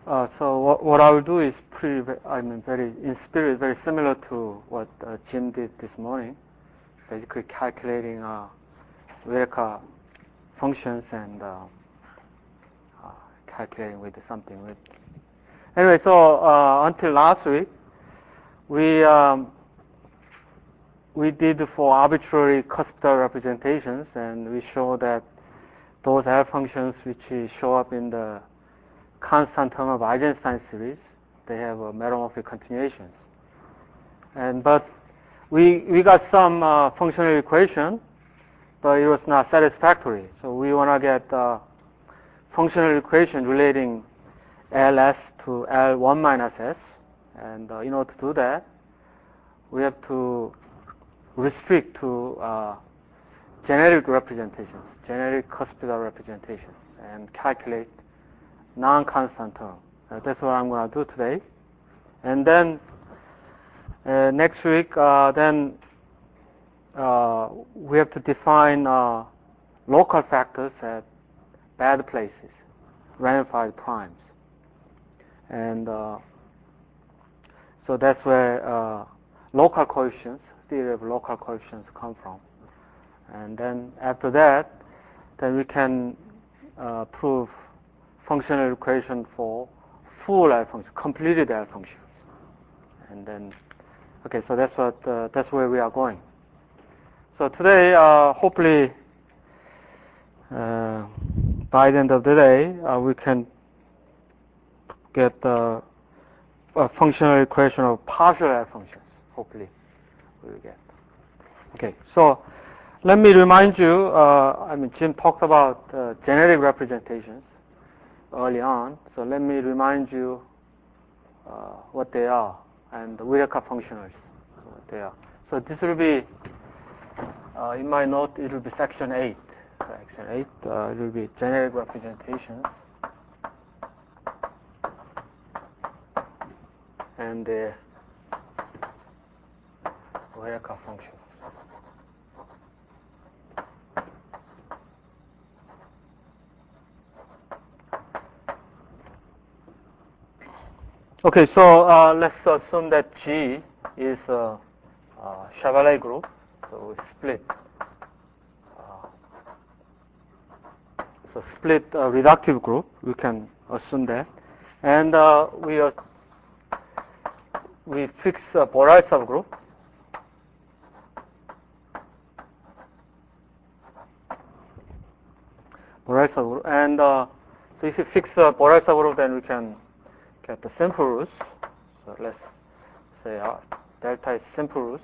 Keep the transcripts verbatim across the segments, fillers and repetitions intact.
Uh, so what, what I will do is pretty, I mean, very in spirit, very similar to what uh, Jim did this morning. Basically, calculating uh, Virka functions and uh, uh, calculating with something. With anyway, so uh, until last week, we um, we did for arbitrary cuspidal representations, and we show that those L functions which show up in the constant term of Eisenstein series, they have uh, meromorphic continuations. And but we we got some uh, functional equation, but it was not satisfactory. So we want to get uh, functional equation relating Ls to L one minus S, and uh, in order to do that, we have to restrict to uh, generic representations, generic cuspidal representations, and calculate non-constant term. Uh, that's what I'm going to do today. And then uh, next week, uh, then uh, we have to define uh, local factors at bad places, ramified primes. And uh, so that's where uh, local coefficients, theory of local coefficients come from. And then after that, then we can uh, prove functional equation for full L function, completed L functions. And then, okay, so that's what uh, that's where we are going. So today, uh, hopefully, uh, by the end of the day, uh, we can get uh, a functional equation of partial L functions. Hopefully, we will get. Okay, so let me remind you. Uh, I mean, Jim talked about uh, generic representations early on. So let me remind you uh, what they are and the Virka functionals, what they are. So this will be, uh, in my note, it will be section eight. Section eight, uh, it will be generic representations and the Virka functions. Okay, so uh, let's assume that G is a, a Chevalley group. So we split. Uh, so split a reductive group. We can assume that, and uh, we uh, we fix a Borel subgroup. Borel subgroup, and uh, so if you fix a Borel subgroup, then we can get the simple roots. So let's say uh, delta is simple roots.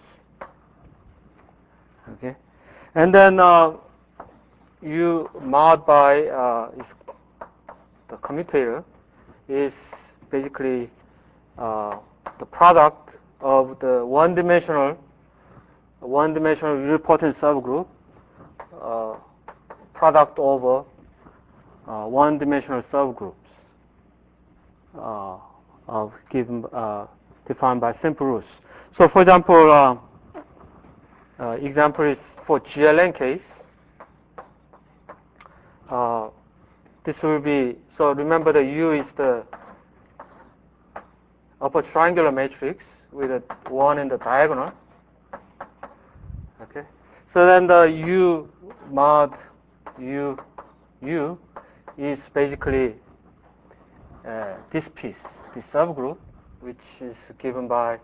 Okay, and then uh, U mod by uh, is the commutator is basically uh, the product of the one-dimensional one-dimensional unipotent subgroup uh, product over uh, one-dimensional subgroups uh, of given uh, defined by simple roots. So, for example, uh, uh, example is for G L N case. Uh, this will be, so remember the U is the upper triangular matrix with a one in the diagonal. Okay. So then the U mod U U is basically uh, this piece, this subgroup, which is given by uh,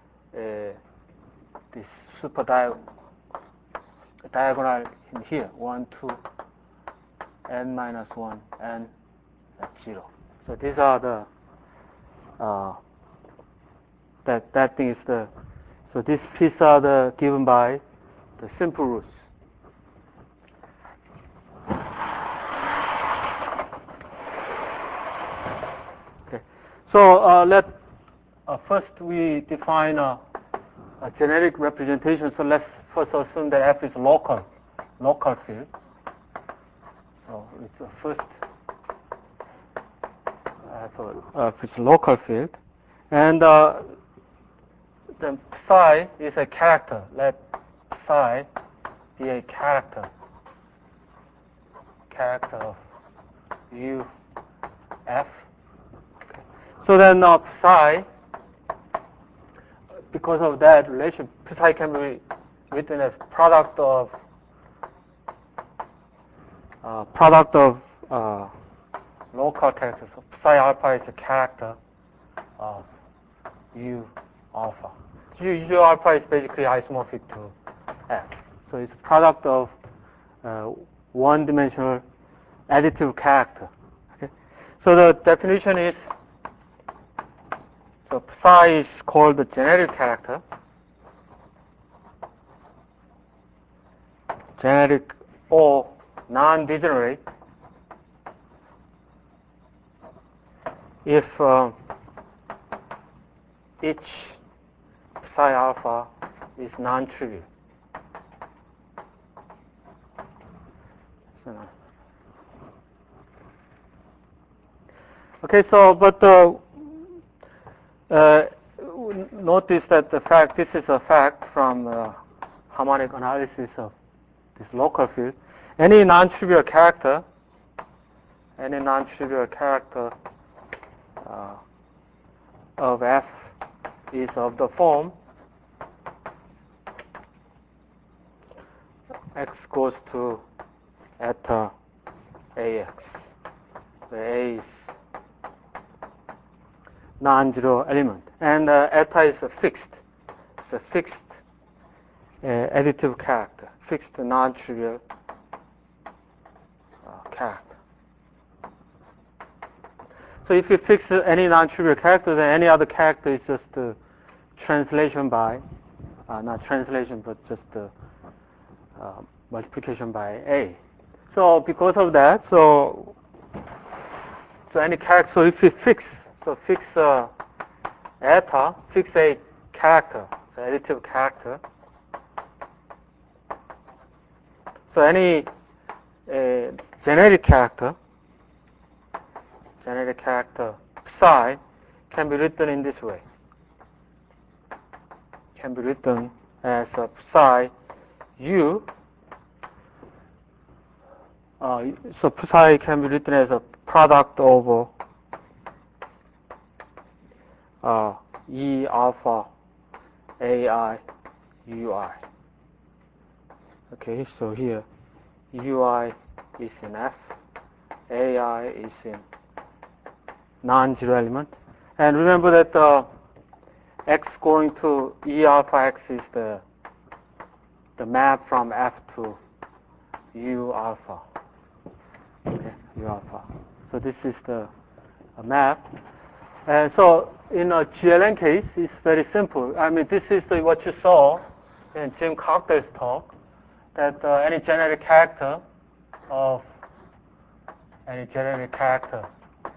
this super dia diagonal in here, one, two, n minus one, n at zero. So these are the uh, that that thing is the so this piece are the given by the simple roots. Okay, so uh, let uh, first we define a, a generic representation. So let's first assume that F is local, local field. So it's a first uh, so uh, it's a local field, and uh, the psi is a character. Let psi be a character, character of U F. Okay. So then uh, psi, because of that relation, psi can be written as product of uh, product of uh, local characters. So psi alpha is a character of u alpha. U, u alpha is basically isomorphic to F. So it's a product of uh, one-dimensional additive character. Okay? So the definition is, so psi is called the generic character. Generic or non-degenerate if uh, each psi alpha is non-trivial. Okay, so but uh, uh, notice that the fact, this is a fact from uh, harmonic analysis of this local field. Any non-trivial character, any non-trivial character uh, of F is of the form x goes to eta ax, where A is non-zero element, and uh, eta is a fixed, it's a fixed uh, additive character, fixed non-trivial uh, character. So if you fix any non-trivial character, then any other character is just a translation by, uh, not translation, but just a uh, multiplication by A. So because of that, so so any character, so if you fix, so fix uh, eta, fix a character, so additive character. So any uh, generic character, generic character psi can be written in this way. Can be written as a psi u. Uh, so psi can be written as a product over uh, E alpha ai ui. Okay, so here ui is in F, ai is in non-zero element, and remember that uh, x going to E alpha x is the the map from F to U alpha. Okay, U alpha. So this is the a map, and so in a G L N case, it's very simple. I mean, this is the, what you saw in Jim Cocktail's talk, that uh, any generic character of any generic character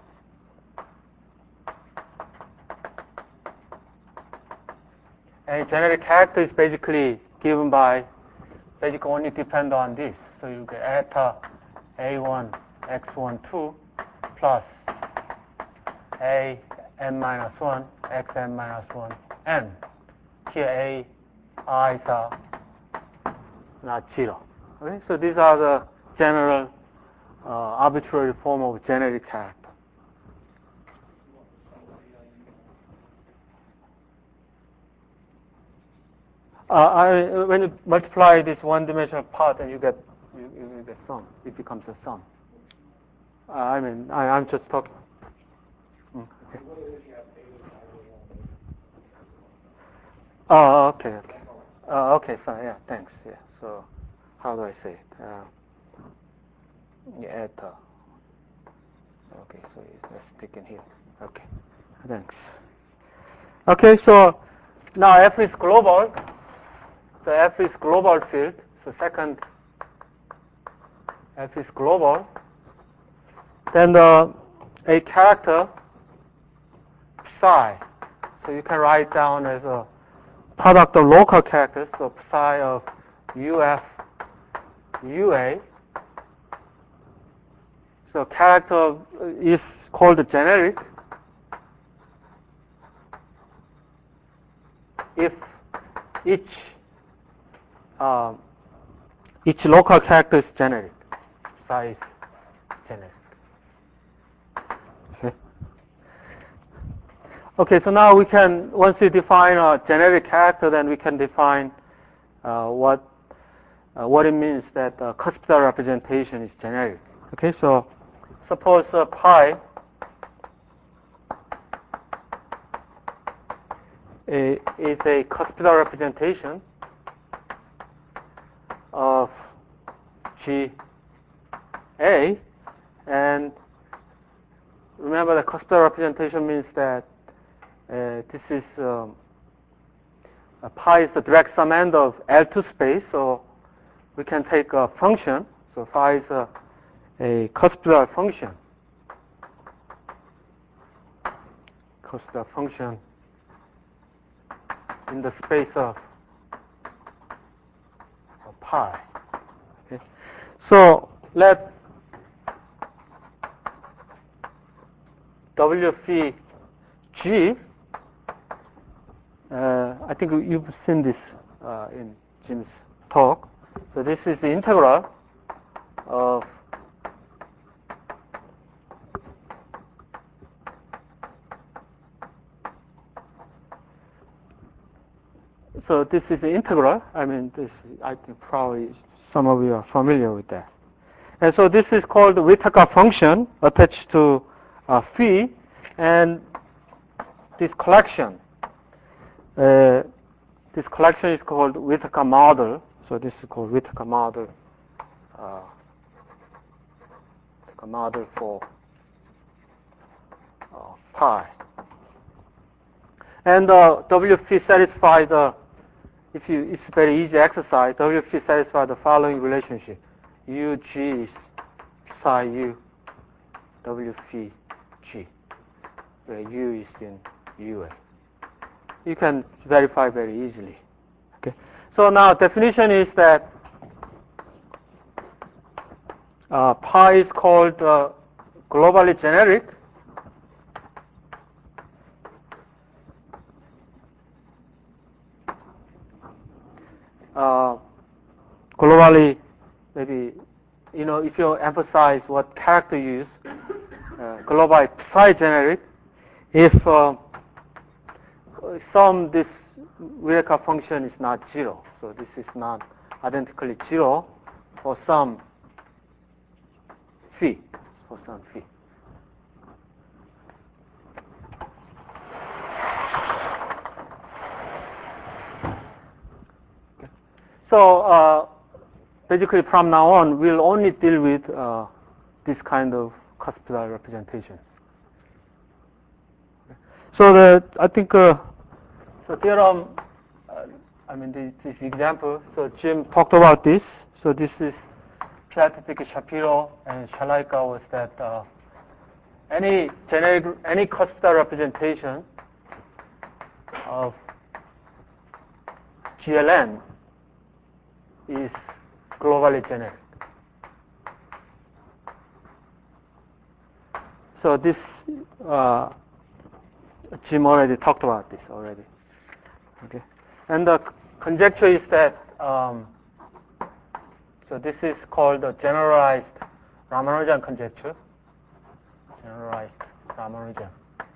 any generic character is basically given by basically only depend on this. So you get eta a one x one two plus a n minus one x n minus one n. Here a i's are not zero. Okay, so these are the general uh, arbitrary form of generic character. Uh, I, when you multiply this one-dimensional part, and you get you, you get sum. It becomes a sum. Uh, I mean, I, I'm just talking. Mm, okay. Oh, okay, okay. Uh, okay, fine. Yeah, thanks. Yeah. So, how do I say it? Uh, yeah, eta. Okay, so let's stick in here. Okay, thanks. Okay, so now F is global. So F is global field. So second, F is global. Then the a character psi. So you can write down as a product of local characters. So psi of uf ua. So character is called generic if each uh, each local character is generic. Psi is generic. Okay. Okay, so now we can, once we define a generic character, then we can define uh, what uh, what it means that uh, cuspidal representation is generic. Okay, so suppose uh, pi a, is a cuspidal representation of G A, and remember that cuspidal representation means that uh, this is um, uh, pi is the direct summand of L two space, so we can take a function. So phi is a, a cuspidal function, cuspidal function in the space of, of pi. Okay. So let W phi G, uh, I think you've seen this uh, in Jim's talk. So this is the integral of so this is the integral. I mean, this I think probably some of you are familiar with that. And so this is called the Whittaker function attached to uh, phi, and this collection, uh, this collection is called Whittaker model. So this is called Whittaker model, uh, Whittaker model for uh, pi. And uh, W phi satisfies the, if you, it's very easy exercise. W phi satisfies the following relationship: U G is psi U W phi G, where U is in U A. You can verify very easily. Okay. So now definition is that uh, pi is called uh, globally generic uh, globally, maybe, you know, if you emphasize what character you use, uh, globally psi-generic, if uh, some this Whittaker function is not zero, so this is not identically zero for some phi, for some phi. Okay. So uh, basically, from now on, we'll only deal with uh, this kind of cuspidal representation. Okay. So the I think uh, so theorem. Uh, I mean this, this example. So Jim talked about this. So this is Piatek, Shapiro, and Shalaika was that uh, any generic, any cuspidal representation of G L N is globally generic. So this, uh, Jim already talked about this already. Okay, and the conjecture is that um, so this is called the generalized Ramanujan conjecture. Generalized Ramanujan.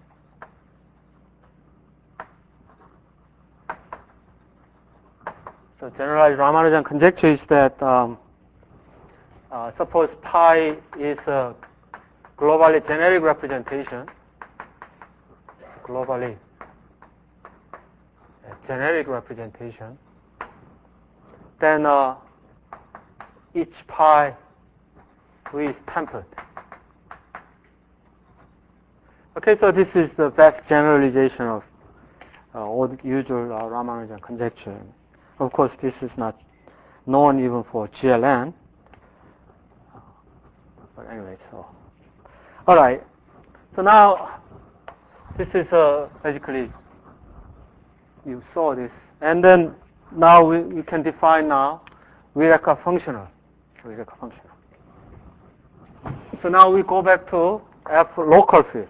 So generalized Ramanujan conjecture is that um, uh, suppose pi is a globally generic representation, globally generic representation, then uh, each pi is tempered. Okay, so this is the best generalization of uh, all the usual uh, Ramanujan conjecture. Of course, this is not known even for G L N. But anyway, so all right. So now this is uh, basically you saw this, and then now we, we can define now Whittaker functional. Whittaker functional. So now we go back to F local field.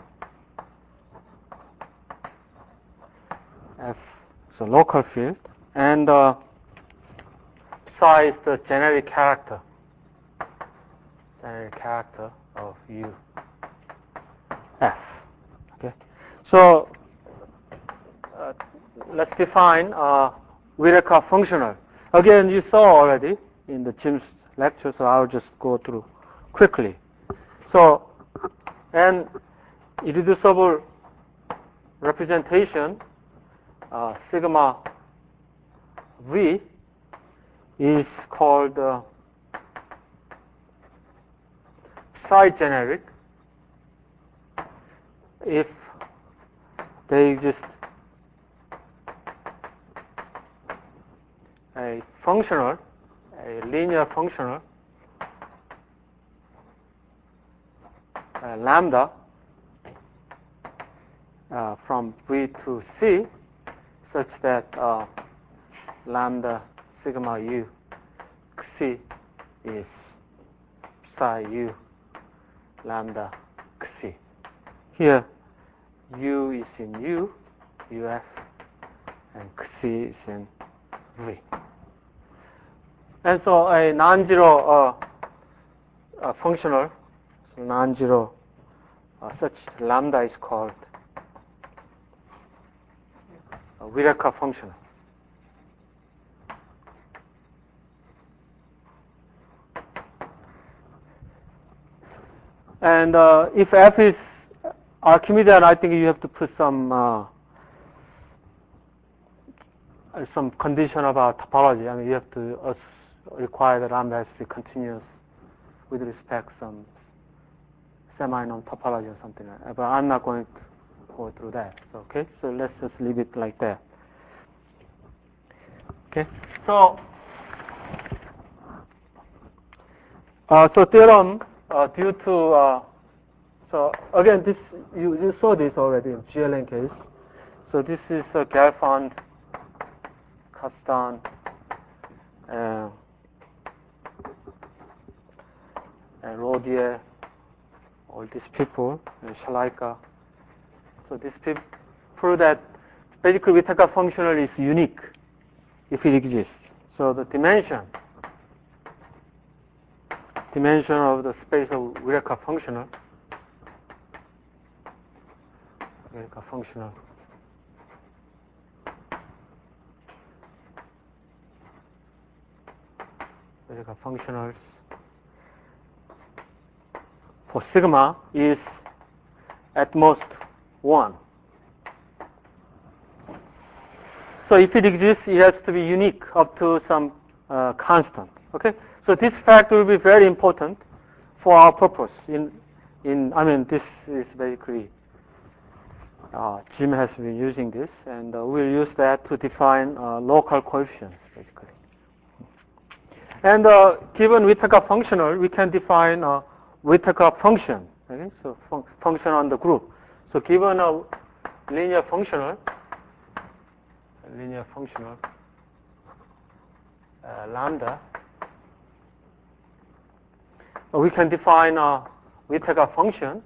F so local field, and uh, psi is the generic character. Generic character of U F. Okay. So let's define uh, Vireka functional. Again, you saw already in the Jim's lecture, so I'll just go through quickly. So, an irreducible representation, uh, sigma V, is called uh, psi-generic if they exist a functional, a linear functional, uh, lambda uh, from V to C, such that uh, lambda sigma u C is psi u lambda C. Here, u is in U, uf, and C is in V. And so a non-zero uh, uh, functional, so non-zero uh, such lambda is called a Vireka functional. And uh, if F is Archimedean, I think you have to put some uh, some condition about topology. I mean, you have to uh, require that lambda has to be continuous with respect to some semi-norm topology or something like that. But I'm not going to go through that. So, okay, so let's just leave it like that. Okay, so uh, so theorem uh, due to uh, so again this you you saw this already in G L N case. So this is uh, Gelfand, Kastan, uh, and Rodier, all these people, and Shalaika. So these people prove that basically Vitaka functional is unique if it exists. So the dimension, dimension of the space of Vireka functional, Vireka functional, Vireka functionals for sigma is at most one. So if it exists, it has to be unique up to some uh, constant. Okay. So this fact will be very important for our purpose. In, in I mean, this is basically uh, Jim has been using this, and uh, we'll use that to define uh, local coefficients, basically. And uh, given Vitaka functional, we can define a Vitaka function. Okay? So fun function on the group. So given a linear functional, a linear functional uh, lambda, uh, we can define a Vitaka function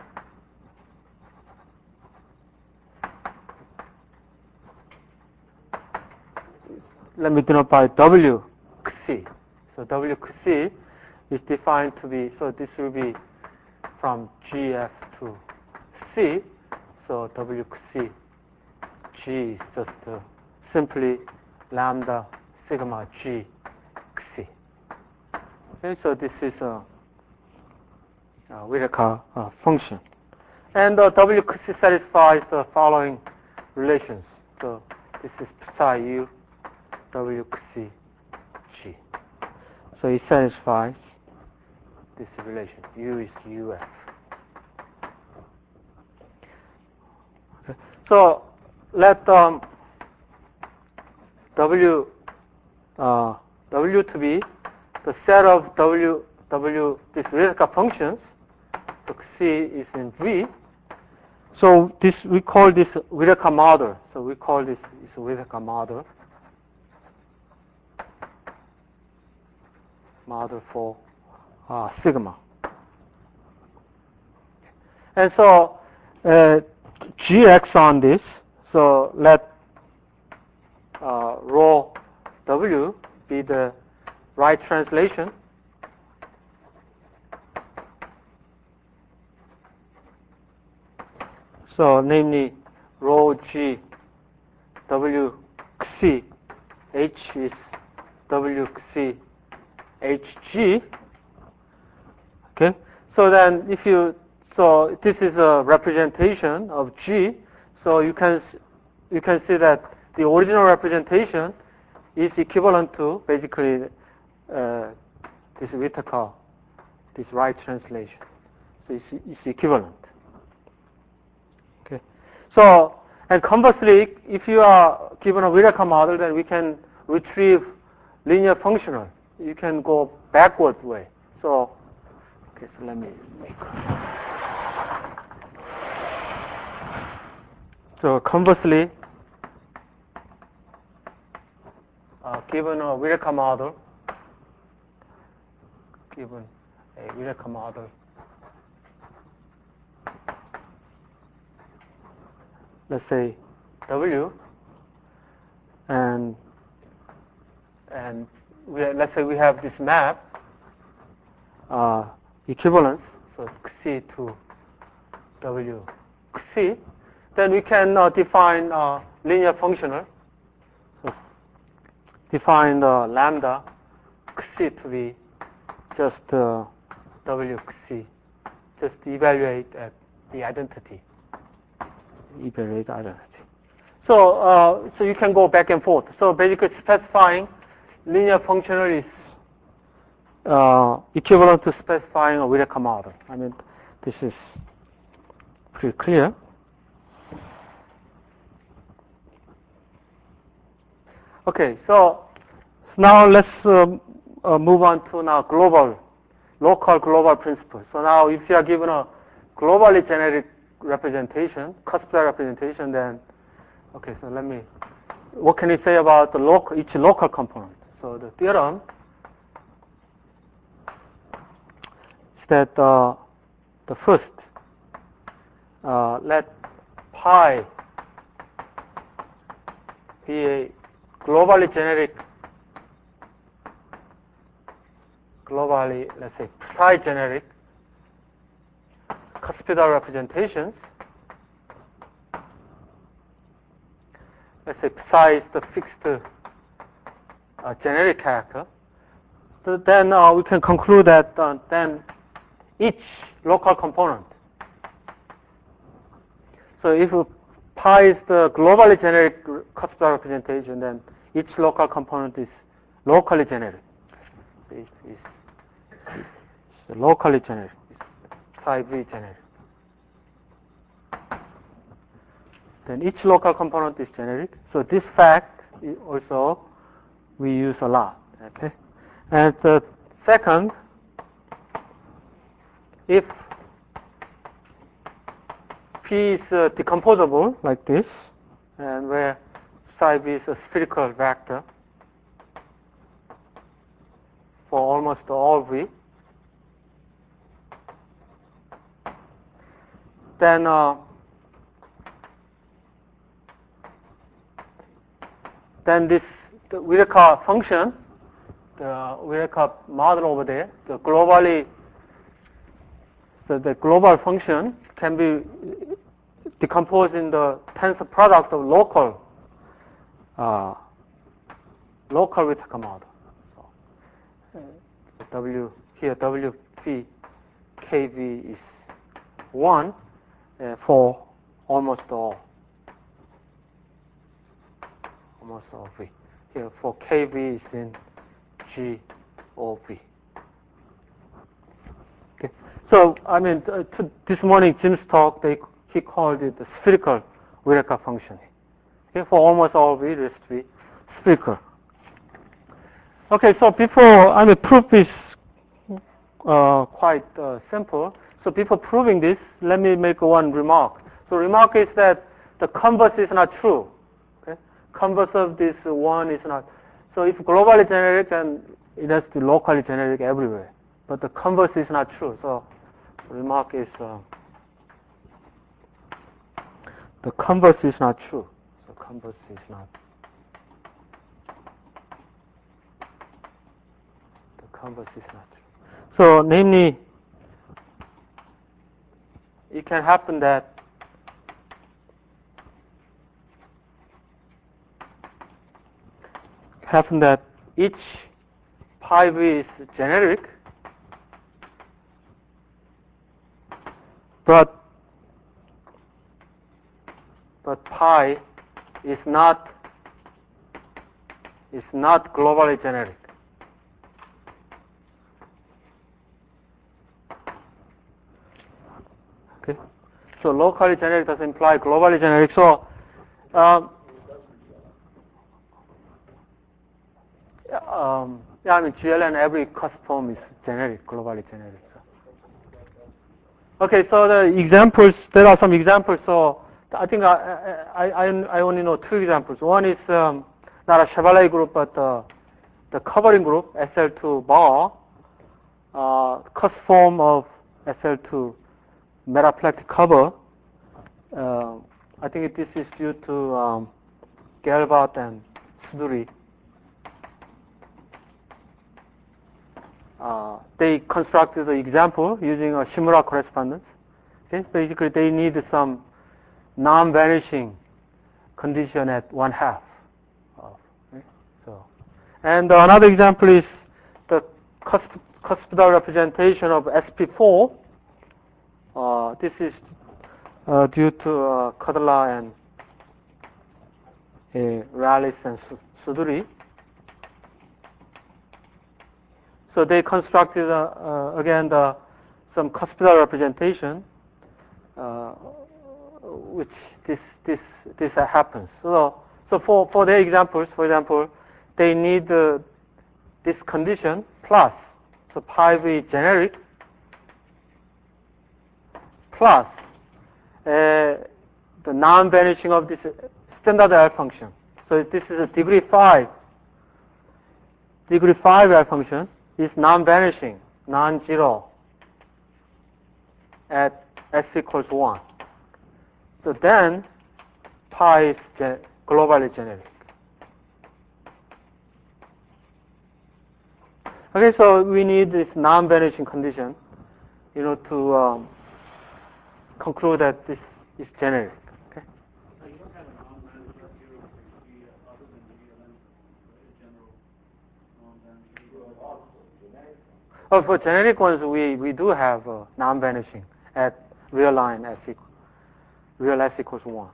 let me denote by W C. So W C is defined to be, so this will be from G F to C. So W C G is just uh, simply lambda sigma G C. Okay, so this is a, a Vireka uh, function. And uh, W C satisfies the following relations. So this is psi u W C G. So it satisfies this relation. U is U F. Okay. So let um, W uh, W to be the set of W W these Vireka functions. So C is in V. So this we call this Vireka model. So we call this is Vireka model. Model for uh, sigma. And so uh, G X on this, so let uh, rho W be the right translation. So namely rho G W C H is W C H G. Okay, so then if you, so this is a representation of G, so you can you can see that the original representation is equivalent to basically uh, this Whittaker, this right translation. So it's, it's equivalent. Okay, so and conversely, if you are given a Whittaker model, then we can retrieve linear functional. You can go backward way. So, okay, so let me make. So conversely, uh, given a Whittaker model, given a Whittaker model, let's say W, and and we, let's say we have this map uh, equivalence, so C to W C, then we can uh, define uh, linear functional. So define the lambda C to be just uh, W C, just evaluate at the identity. Evaluate identity. So, uh, so you can go back and forth. So basically specifying linear functional is uh, equivalent to specifying a Whittaker model. I mean, this is pretty clear. Okay, so now let's um, uh, move on to now global, local global principle. So now if you are given a globally generic representation, cuspidal representation, then, okay, so let me, what can you say about the local, each local component? So the theorem is that uh, the first, uh, let pi be a globally generic, globally, let's say, psi generic cuspidal representations. Let's say psi is the fixed uh, generic character. So then uh, we can conclude that uh, then each local component. So if pi is the globally generic cuspidal representation, then each local component is locally generic. It's, it's, it's locally generic. It's psi v generic. Then each local component is generic. So this fact is also we use a lot. Okay. And the second, if P is uh, decomposable like this, and where psi v is a spherical vector for almost all v, then uh, then this the Whittaker function, the Whittaker model over there, the globally, so the global function can be decomposed in the tensor product of local, uh, local Whittaker model. So, uh, W here W P K V is one uh, for almost all. Almost all V. Here for K V is in G O V. Okay. So I mean, uh, to this morning Jim's talk, they he called it the spherical Whittaker function. Okay, for almost all V, rest V, spherical. Okay, so before I mean, proof is uh, quite uh, simple. So before proving this, let me make one remark. So remark is that the converse is not true. Converse of this one is not. So if globally generic, then it has to be locally generic everywhere. But the converse is not true. So the remark is uh, the converse is not true. So converse is not. The converse is not true. So namely, it can happen that happen that each pi v is generic, but but pi is not is not globally generic. Okay, so locally generic does imply globally generic. So um, um, yeah, I mean G L N every cusp form is generic, globally generic. So. Okay, so the examples, there are some examples. So I think I I I, I only know two examples. One is um, not a Chevalier group, but uh, the covering group S L two bar, uh, cusp form of S L two metaplectic cover. Uh, I think this is due to um, Gelbart and Suduri. Uh, they constructed the example using a Shimura correspondence. Okay? Basically, they need some non-vanishing condition at one half. Of, okay? So, and another example is the cusp cuspidal representation of S P four. Uh, this is uh, due to uh, Kadala and uh, Rallis and Suduri. So they constructed uh, uh, again the, some cuspidal representation, uh, which this this this uh, happens. So so for for their examples, for example, they need uh, this condition plus so pi v generic plus uh, the non-vanishing of this standard L function. So this is a degree five. Degree five L function is non-vanishing, non-zero at s equals one. So then pi is gen globally generic. Okay, so we need this non-vanishing condition, you know, to um, conclude that this is generic. Okay. So you don't have a non-vanishing theorem for G other than G L N, right? General non-vanishing. Oh, for generic ones, we, we do have uh, non-vanishing at real line s equals real s equals one.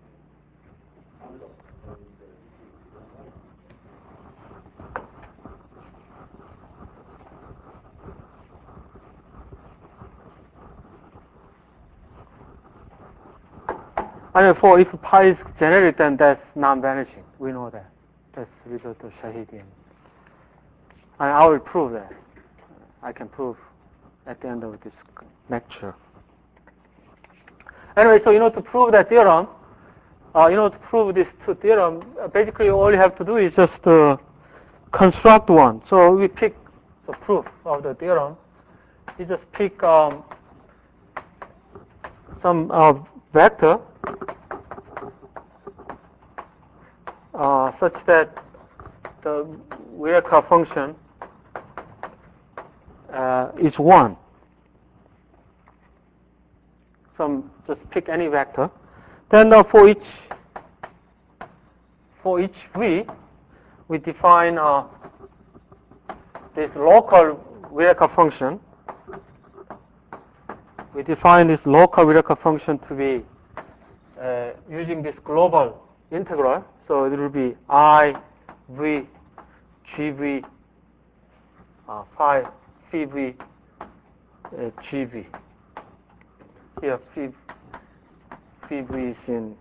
I mean, for if pi is generic, then that's non-vanishing. We know that. That's the result of Shahidi. And I will prove that. I can prove at the end of this lecture. Anyway, so you know to prove that theorem, uh, you know to prove this two theorem, uh, basically all you have to do is just uh, construct one. So we pick the proof of the theorem. You just pick um, some uh, vector uh, such that the Wierka function uh, is one. Some just pick any vector. Then uh, for each for each v, we define uh, this local Wierka function. We define this local Wierka function to be uh, using this global integral. So it will be I v g v uh, phi phi v uh, g v. Here phi, phi v is in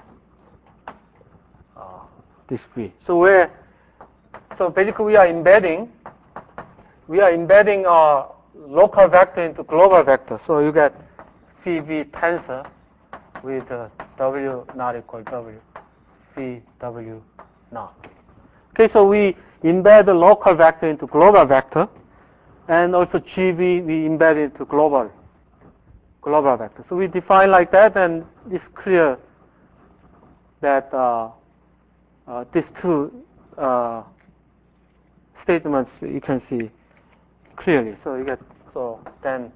uh, this v. So where so basically we are embedding we are embedding a local vector into global vector. So you get phi v tensor with uh, w not equal w phi w not. Okay, so we embed the local vector into global vector, and also G V we embed into global global vector. So we define like that, and it's clear that uh, uh, these two uh, statements you can see clearly. So you get so then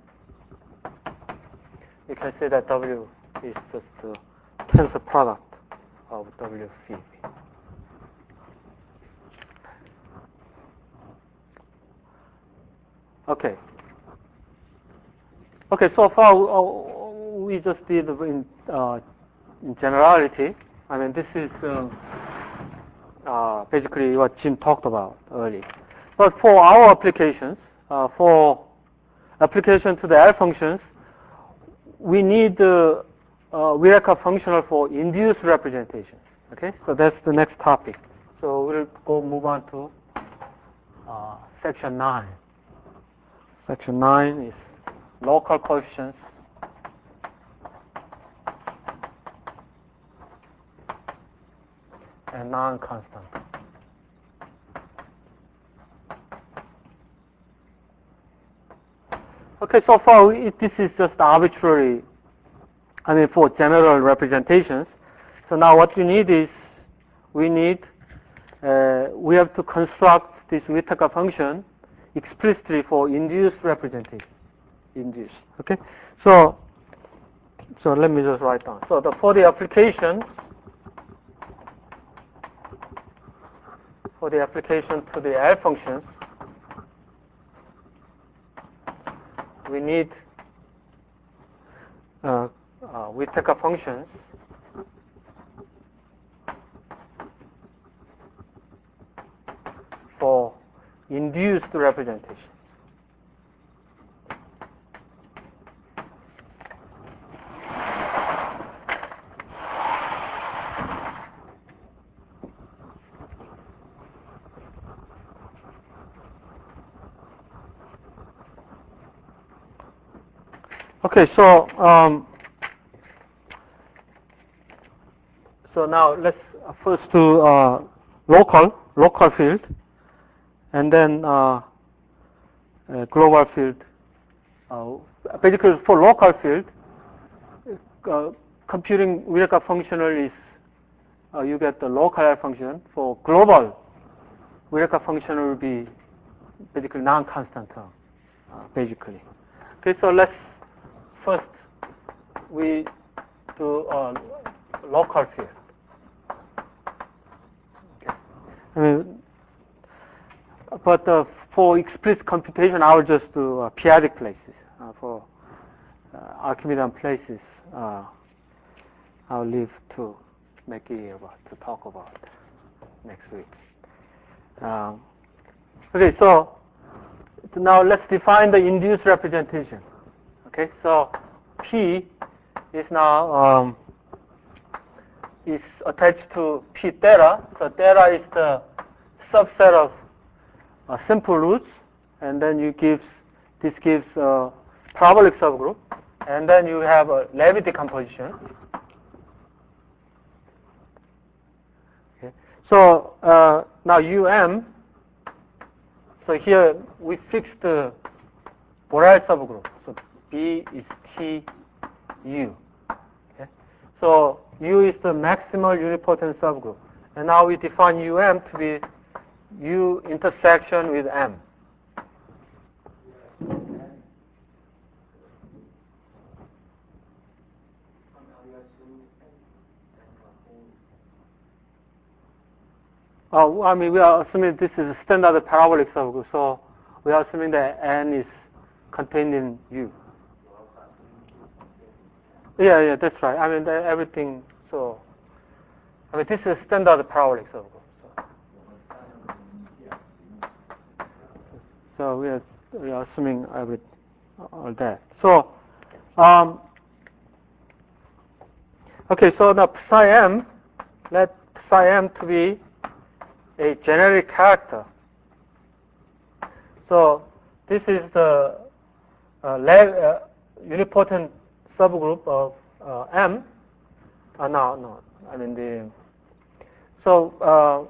you can say that W is just the tensor product of W phi v. Okay. Okay, so far uh, we just did in, uh, in generality. I mean, this is uh, uh, basically what Jim talked about earlier. But for our applications, uh, for application to the L functions, we need uh, uh, Vireka functional for induced representations. Okay, so that's the next topic. So we'll go move on to uh, section nine. Section nine is local coefficients and non-constant. Okay, so far we, this is just arbitrary, I mean for general representations. So now what we need is, we need, uh, we have to construct this Whittaker function explicitly for induced representation. Induced, okay? So, so let me just write down. So the, for the application, for the application to the L functions, we need uh, uh, Whittaker functions for induced representation. Okay, so um, so now let's first do uh, local local field, and then uh, uh, global field. Uh, basically, for local field, uh, computing Vireka functional is uh, you get the local L function. For global, Vireka function will be basically non-constant term, uh, basically. Okay, so let's first we do a local field. Okay. I mean, but uh, for explicit computation, I will just do uh, p-adic places. Uh, for uh, Archimedean places, uh, I'll leave to make it about to talk about next week. Um, okay, so, so now let's define the induced representation. Okay, so P is now um, is attached to P theta. So theta is the subset of uh, simple roots, and then you gives this gives a parabolic subgroup, and then you have a Levi decomposition. Okay. So uh, now U M. So here we fix the Borel subgroup. So B is T U. Okay. So U is the maximal unipotent subgroup, and now we define U M to be U intersection with M. Uh, I mean, we are assuming this is a standard parabolic subgroup, so we are assuming that N is contained in U. Yeah, yeah, that's right. I mean, everything, so, I mean, this is a standard parabolic subgroup. So, so we, are, we are assuming every, all that. So, um, okay, so now psi M, let psi M to be a generic character. So this is the uh, uh, unipotent subgroup of uh, M. Uh, no, no, I mean the. So uh,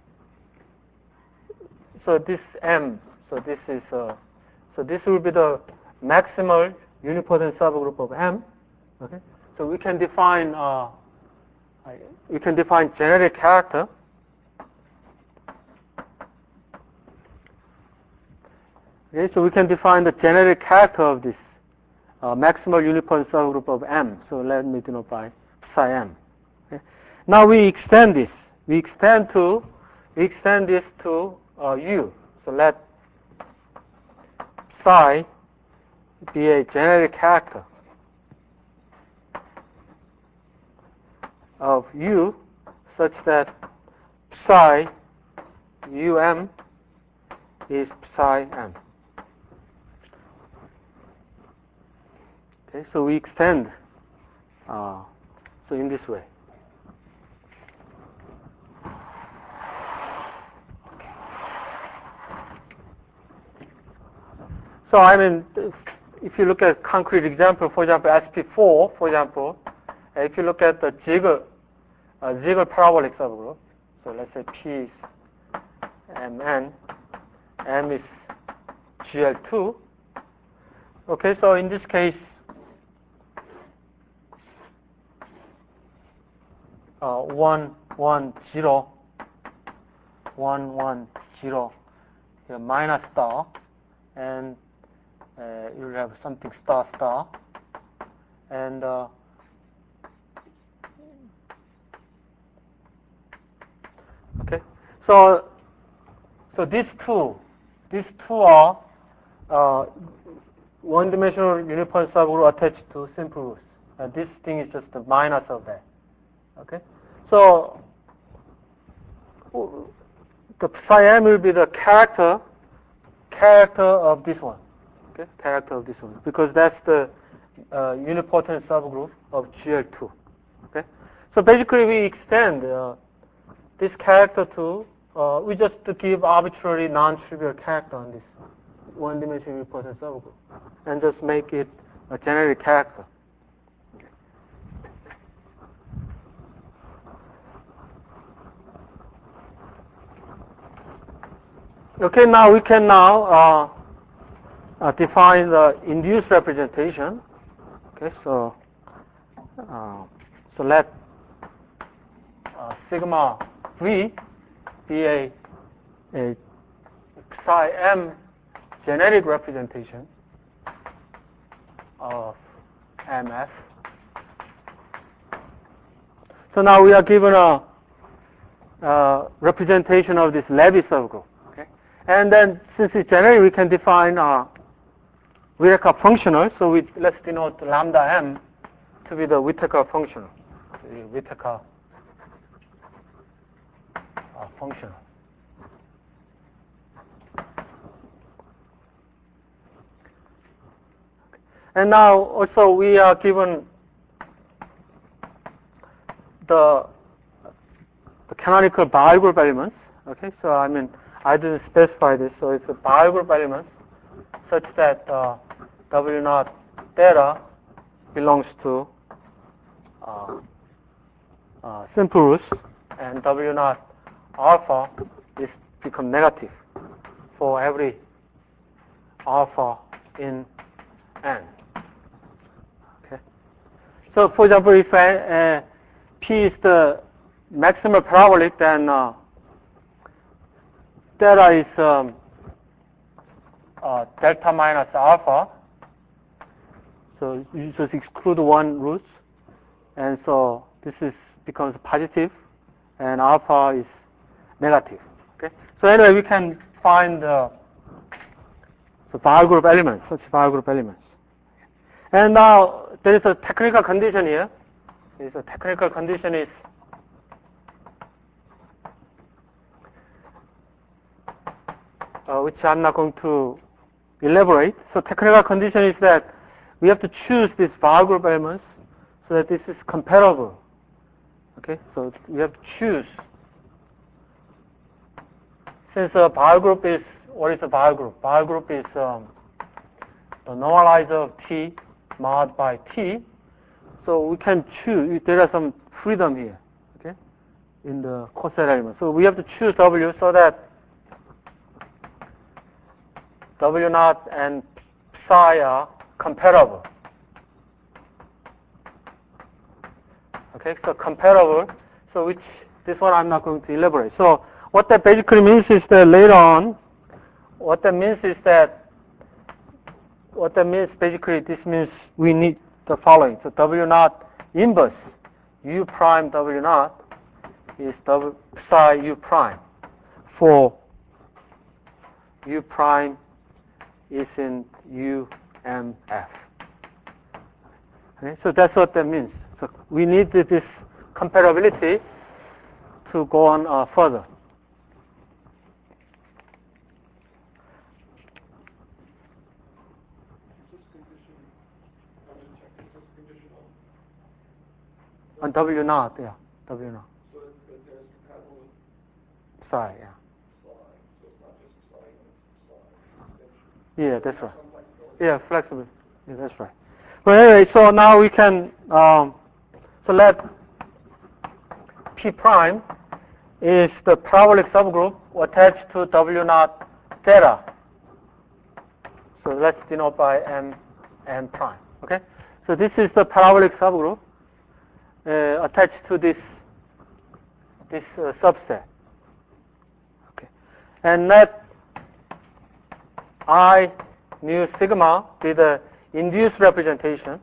so this M. So this is uh, so this will be the maximal unipotent subgroup of M. Okay. So we can define uh, we can define generic character. Okay, so we can define the generic character of this uh, maximal unipotent subgroup of M. So let me denote psi M. Okay. Now we extend this. We extend to we extend this to uh, U. So let psi be a generic character of U such that psi um is psi m. Okay, so we extend uh, so in this way. So I mean, if you look at concrete example, for example, S P four, for example, if you look at the Ziegler, uh, Ziegler parabolic subgroup, so let's say P is M N, M is G L two. Okay, so in this case, uh, one, one, zero, one, one, zero, here minus star, and uh, you'll have something star, star, and uh, okay, so so these two, these two are uh, one-dimensional uniform subgroup attached to simple roots. And this thing is just the minus of that. Okay, so the psi m will be the character character of this one. Okay, character of this one, because that's the uh, unipotent subgroup of G L two. Okay, so basically we extend uh, this character to uh, we just give arbitrary non-trivial character on this one-dimensional unipotent subgroup and just make it a generic character. Okay, now we can now uh, uh, define the induced representation. Okay, so uh, so let uh, sigma v be a, a psi m generic representation of M F. So now we are given a uh, representation of this Levy subgroup. Okay, and then since it's generic, we can define uh, Whittaker functional. So we, let's denote lambda m to be the Whittaker functional. The Whittaker uh, functional. And now also we are given the, the canonical Bayer group elements. Okay, so I mean I didn't specify this, so it's a Bayer group element such that uh, W naught theta belongs to uh, uh, simple roots, and W naught alpha is become negative for every alpha in N. Okay. So, for example, if uh, P is the maximal parabolic, then uh, theta is um, uh, delta minus alpha. So you just exclude one root, and so this is becomes positive, and alpha is negative. Okay. So anyway, we can find uh, the Bayer group elements, such Bayer group elements. And now there is a technical condition here. There is a technical condition is uh, which I'm not going to elaborate. So technical condition is that we have to choose these Bayer group elements so that this is comparable. Okay, so we have to choose. Since a Bayer group is, what is a Bayer group? Bayer group is um, the normalizer of T mod by T. So we can choose, there are some freedom here, okay, in the coset element. So we have to choose W so that W naught and psi are comparable. Okay, so comparable. So which, this one I'm not going to elaborate. So what that basically means is that later on, what that means is that, what that means basically, this means we need the following. So W naught inverse U prime W naught is W psi U prime for U prime is in U M F. Okay, so that's what that means. So we need this comparability to go on uh, further. On W naught, yeah, W naught. So it's, it's compatible with Psi, yeah. psi, so it's not just psi, it's psi. Yeah, that's right. Yeah, flexible. Yeah, that's right. But anyway, so now we can um, so let P prime is the parabolic subgroup attached to W naught theta. So let's denote by M M prime. Okay. So this is the parabolic subgroup uh, attached to this this uh, subset. Okay. And let I mu sigma be the induced representation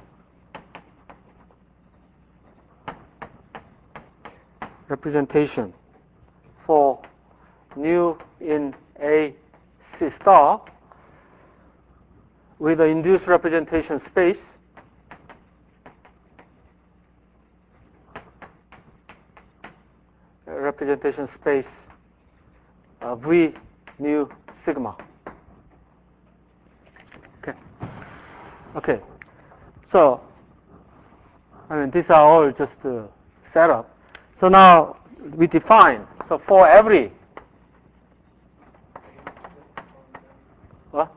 representation for nu in A C star with the induced representation space representation space uh, V nu sigma. Okay. Okay. So, I mean, these are all just uh, set up. So now we define. So for every what?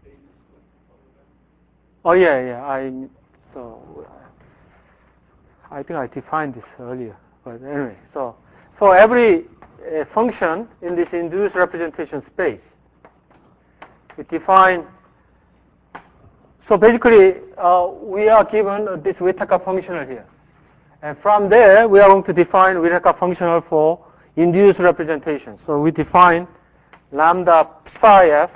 Oh yeah, yeah. I so I think I defined this earlier. But anyway, so for every uh, function in this induced representation space, we define. So basically, uh, we are given uh, this Whittaker functional here. And from there, we are going to define Whittaker functional for induced representation. So we define lambda psi f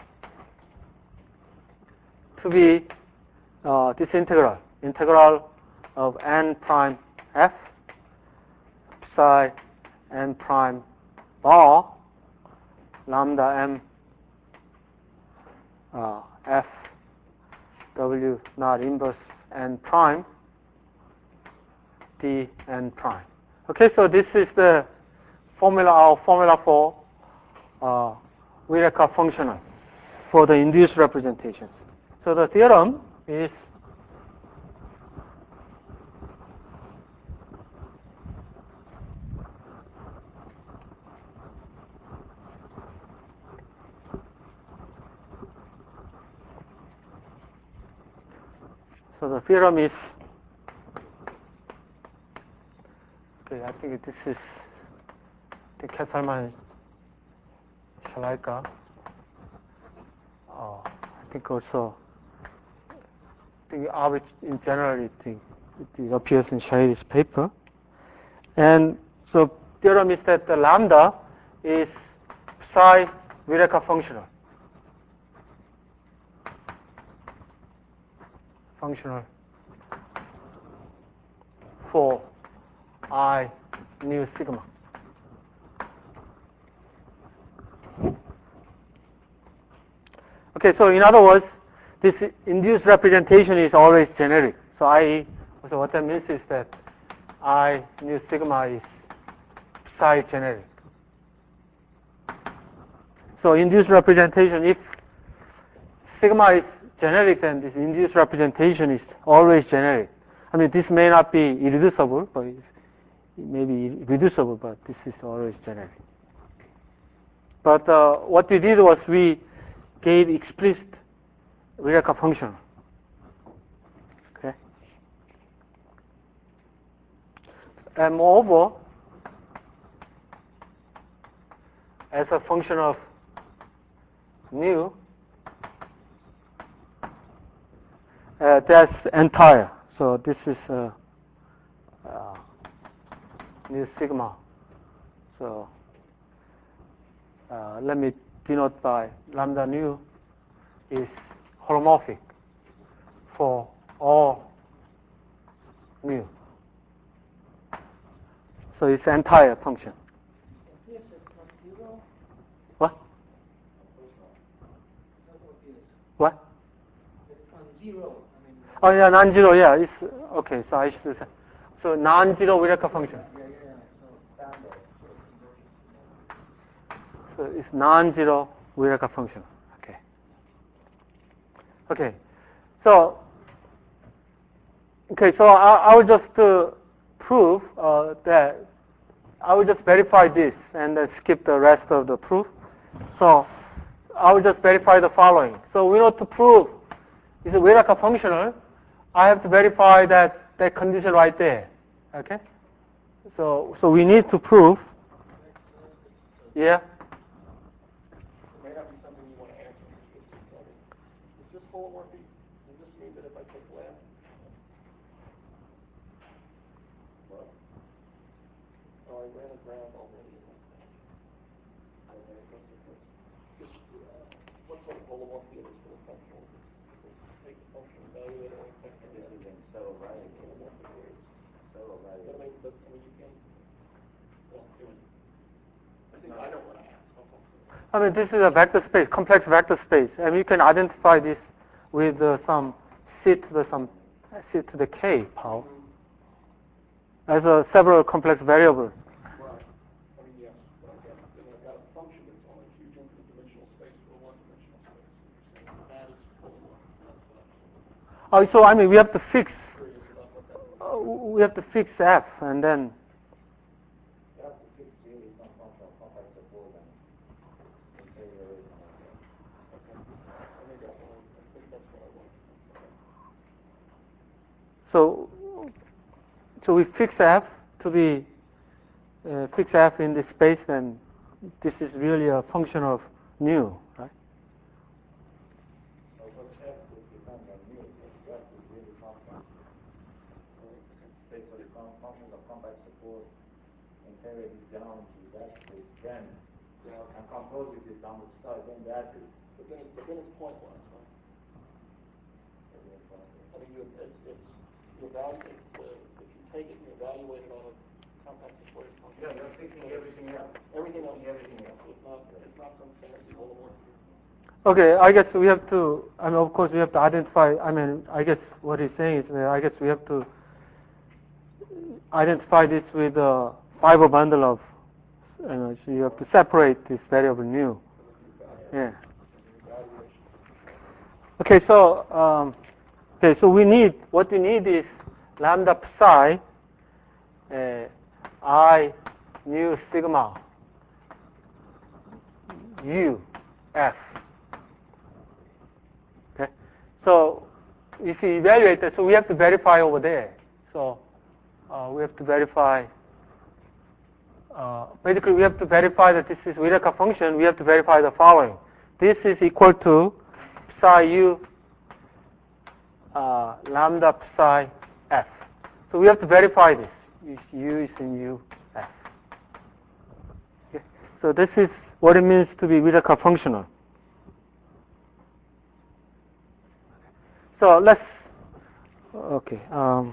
to be uh, this integral, integral of n prime f psi n prime bar lambda m uh, f w naught inverse n prime d n prime. Okay, so this is the formula, our formula for uh, Whittaker functional for the induced representations. So the theorem is so the theorem is okay. I think this is the Kesselman Shalaika. Oh, I think also the arbit in general it, it appears in Shahiri's paper. And so theorem is that the lambda is psi Whittaker functional. Functional for I nu sigma. Okay, so in other words, this induced representation is always generic. So I, so what that means is that I nu sigma is psi generic. So induced representation, if sigma is generic, then this induced representation is always generic. I mean, this may not be irreducible, but it may be reducible, but this is always generic. But uh, what we did was we gave explicit Whittaker function. Okay. And moreover, as a function of nu, uh, that's entire. So this is uh, uh, nu sigma. So uh, let me denote by lambda nu is holomorphic for all mu. So it's entire function. What? What? It's on zero. I mean, Oh yeah, non-zero. Yeah, it's okay. So I should say. So non-zero Viraka function. yeah, yeah, yeah. So standard. So So it's non-zero Viraka function. Okay. Okay. So okay. So I, I will just uh, prove uh, that I will just verify this and then skip the rest of the proof. So I will just verify the following. So we know to prove is a Viraka functional, I have to verify that that condition right there. Okay. So so we need to prove. Yeah. It may not be something you want to answer. Just, just tell me. Is this holomorphy? Does this mean that if I take lambda, well, oh, I ran aground already in that thing. I ran across the first. Just, uh, what sort of holomorphy is this for the functional? Does this take the function evaluate it or affect the This is in so right. holomorphic words? So right. But I mean, but, I mean, you can, well, anyway. I think I know what I asked. I mean, this is a vector space, complex vector space, and you can identify this with uh, some c to the some c to the k power as a several complex variables. Right. I mean, yes, but I've got, then I've got a function that's on a huge infinite dimensional space or one dimensional space. And you're saying that is holomorphic. That's what I'm Oh, saying. so I mean, we have to fix, Curious about what that means. uh, we have to fix f, and then You have to fix really some functional complex support and interior is not there. Okay. I think that's what I, I think that's what I want. so so we fix f to be uh, fix f in this space, then this is really a function of nu, right? So what f would depend on mu, because f is really constant. Say for the con- functions of complex support, interior is down to that space, then Yeah. and compose it is down the side, then that is. But then, but then it's pointwise, right? I mean, you, it's, it's, you evaluate, uh, if you take it and you evaluate it on a compact squared function. Yeah, you're fixing everything else. Everything else. Everything else. It's not, it's not some fancy holomorphic. Okay, I guess we have to, I mean, of course, we have to identify, I mean, I guess what he's saying is, that I guess we have to identify this with a fiber bundle of, you know, so you have to separate this variable nu. Yeah. Okay, so, um, okay, so we need, what we need is lambda psi, uh, I nu sigma, u, f. Okay, so if you evaluate that, so we have to verify over there. So uh, we have to verify, uh, basically we have to verify that this is Viraka function, we have to verify the following. This is equal to psi u uh, lambda psi f. So we have to verify this. U is in u f. Okay. So this is what it means to be Viraka functional. So let's, okay, um,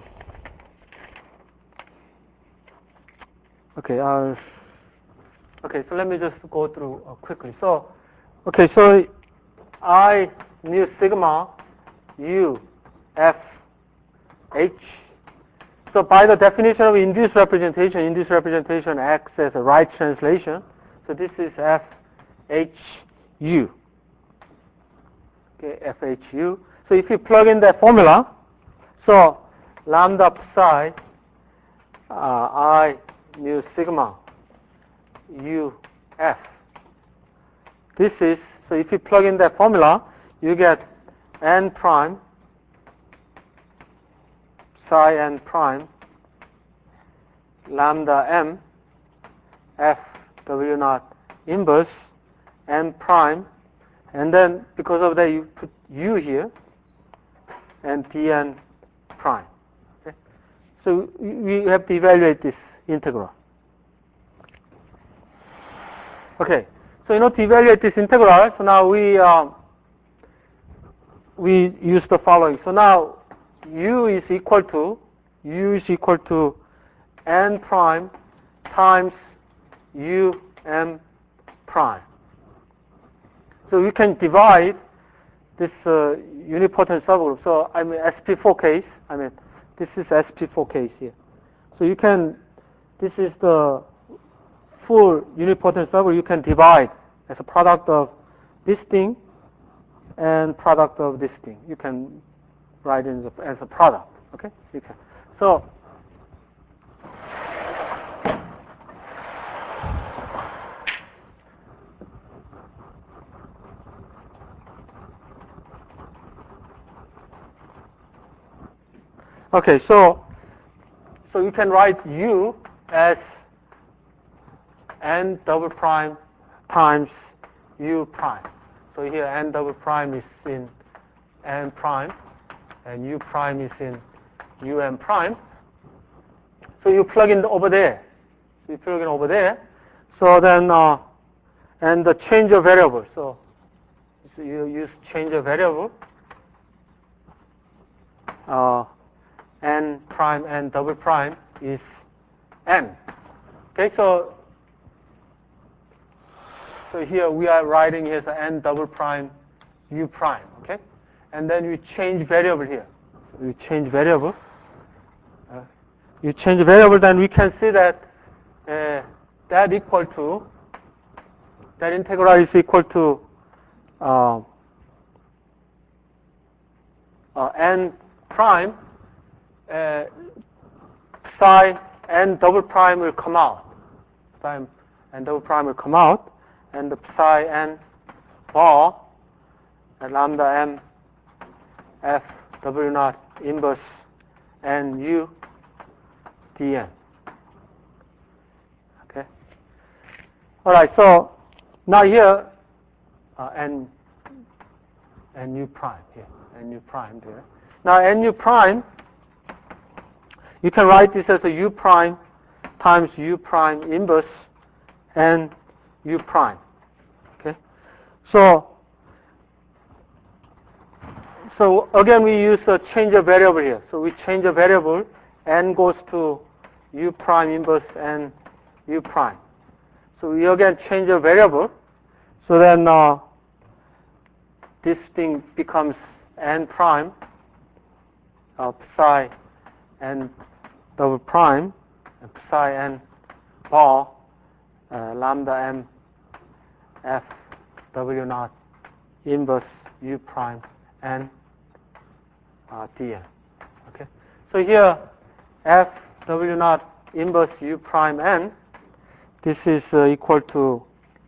okay, uh, okay, so let me just go through uh, quickly. So, okay, so I nu sigma u f h. So by the definition of induced representation, induced representation acts as a right translation. So this is f h u. Okay, f h u. So if you plug in that formula, so lambda psi uh, I nu sigma u f. This is, so if you plug in that formula, you get n prime psi n prime lambda m f w naught inverse n prime, and then because of that you put u here and dn prime. Okay? So we have to evaluate this integral. Okay, so in order to evaluate this integral, so now we um, we use the following. So now u is equal to u is equal to n prime times u m prime. So we can divide this uh, unipotent subgroup. So I mean S P four case. I mean this is S P four case here. So you can, this is the full unipotent subgroup. You can divide as a product of this thing and product of this thing. You can write it as a product. Okay. You can. So. Okay, so so you can write U as n double prime times U prime. So here n double prime is in n prime, and U prime is in U n prime. So you plug in over there. So you plug in over there. So then, uh, and the change of variable. So, so you use change of variable. Uh, n prime and double prime is n. Okay, so so here we are writing here as n double prime u prime. Okay, and then we change variable here. So we change variable. Uh, you change variable, then we can see that uh, that equal to that integral is equal to uh, uh, n prime. Uh, psi n double prime will come out. Psi n double prime will come out, and the psi n bar and lambda m f w naught inverse n u dn. Okay. All right. So now here uh, n n u prime here, n u prime there. Now n u prime. You can write this as a u prime times u prime inverse and u prime. Okay. So, so again we use a change of variable here. So we change a variable, n goes to u prime inverse and u prime. So we again change a variable. So then uh, this thing becomes n prime of psi n double prime, psi n bar, uh, lambda m f w naught inverse u prime n uh, dn. Okay. So here f w naught inverse u prime n, this is uh, equal to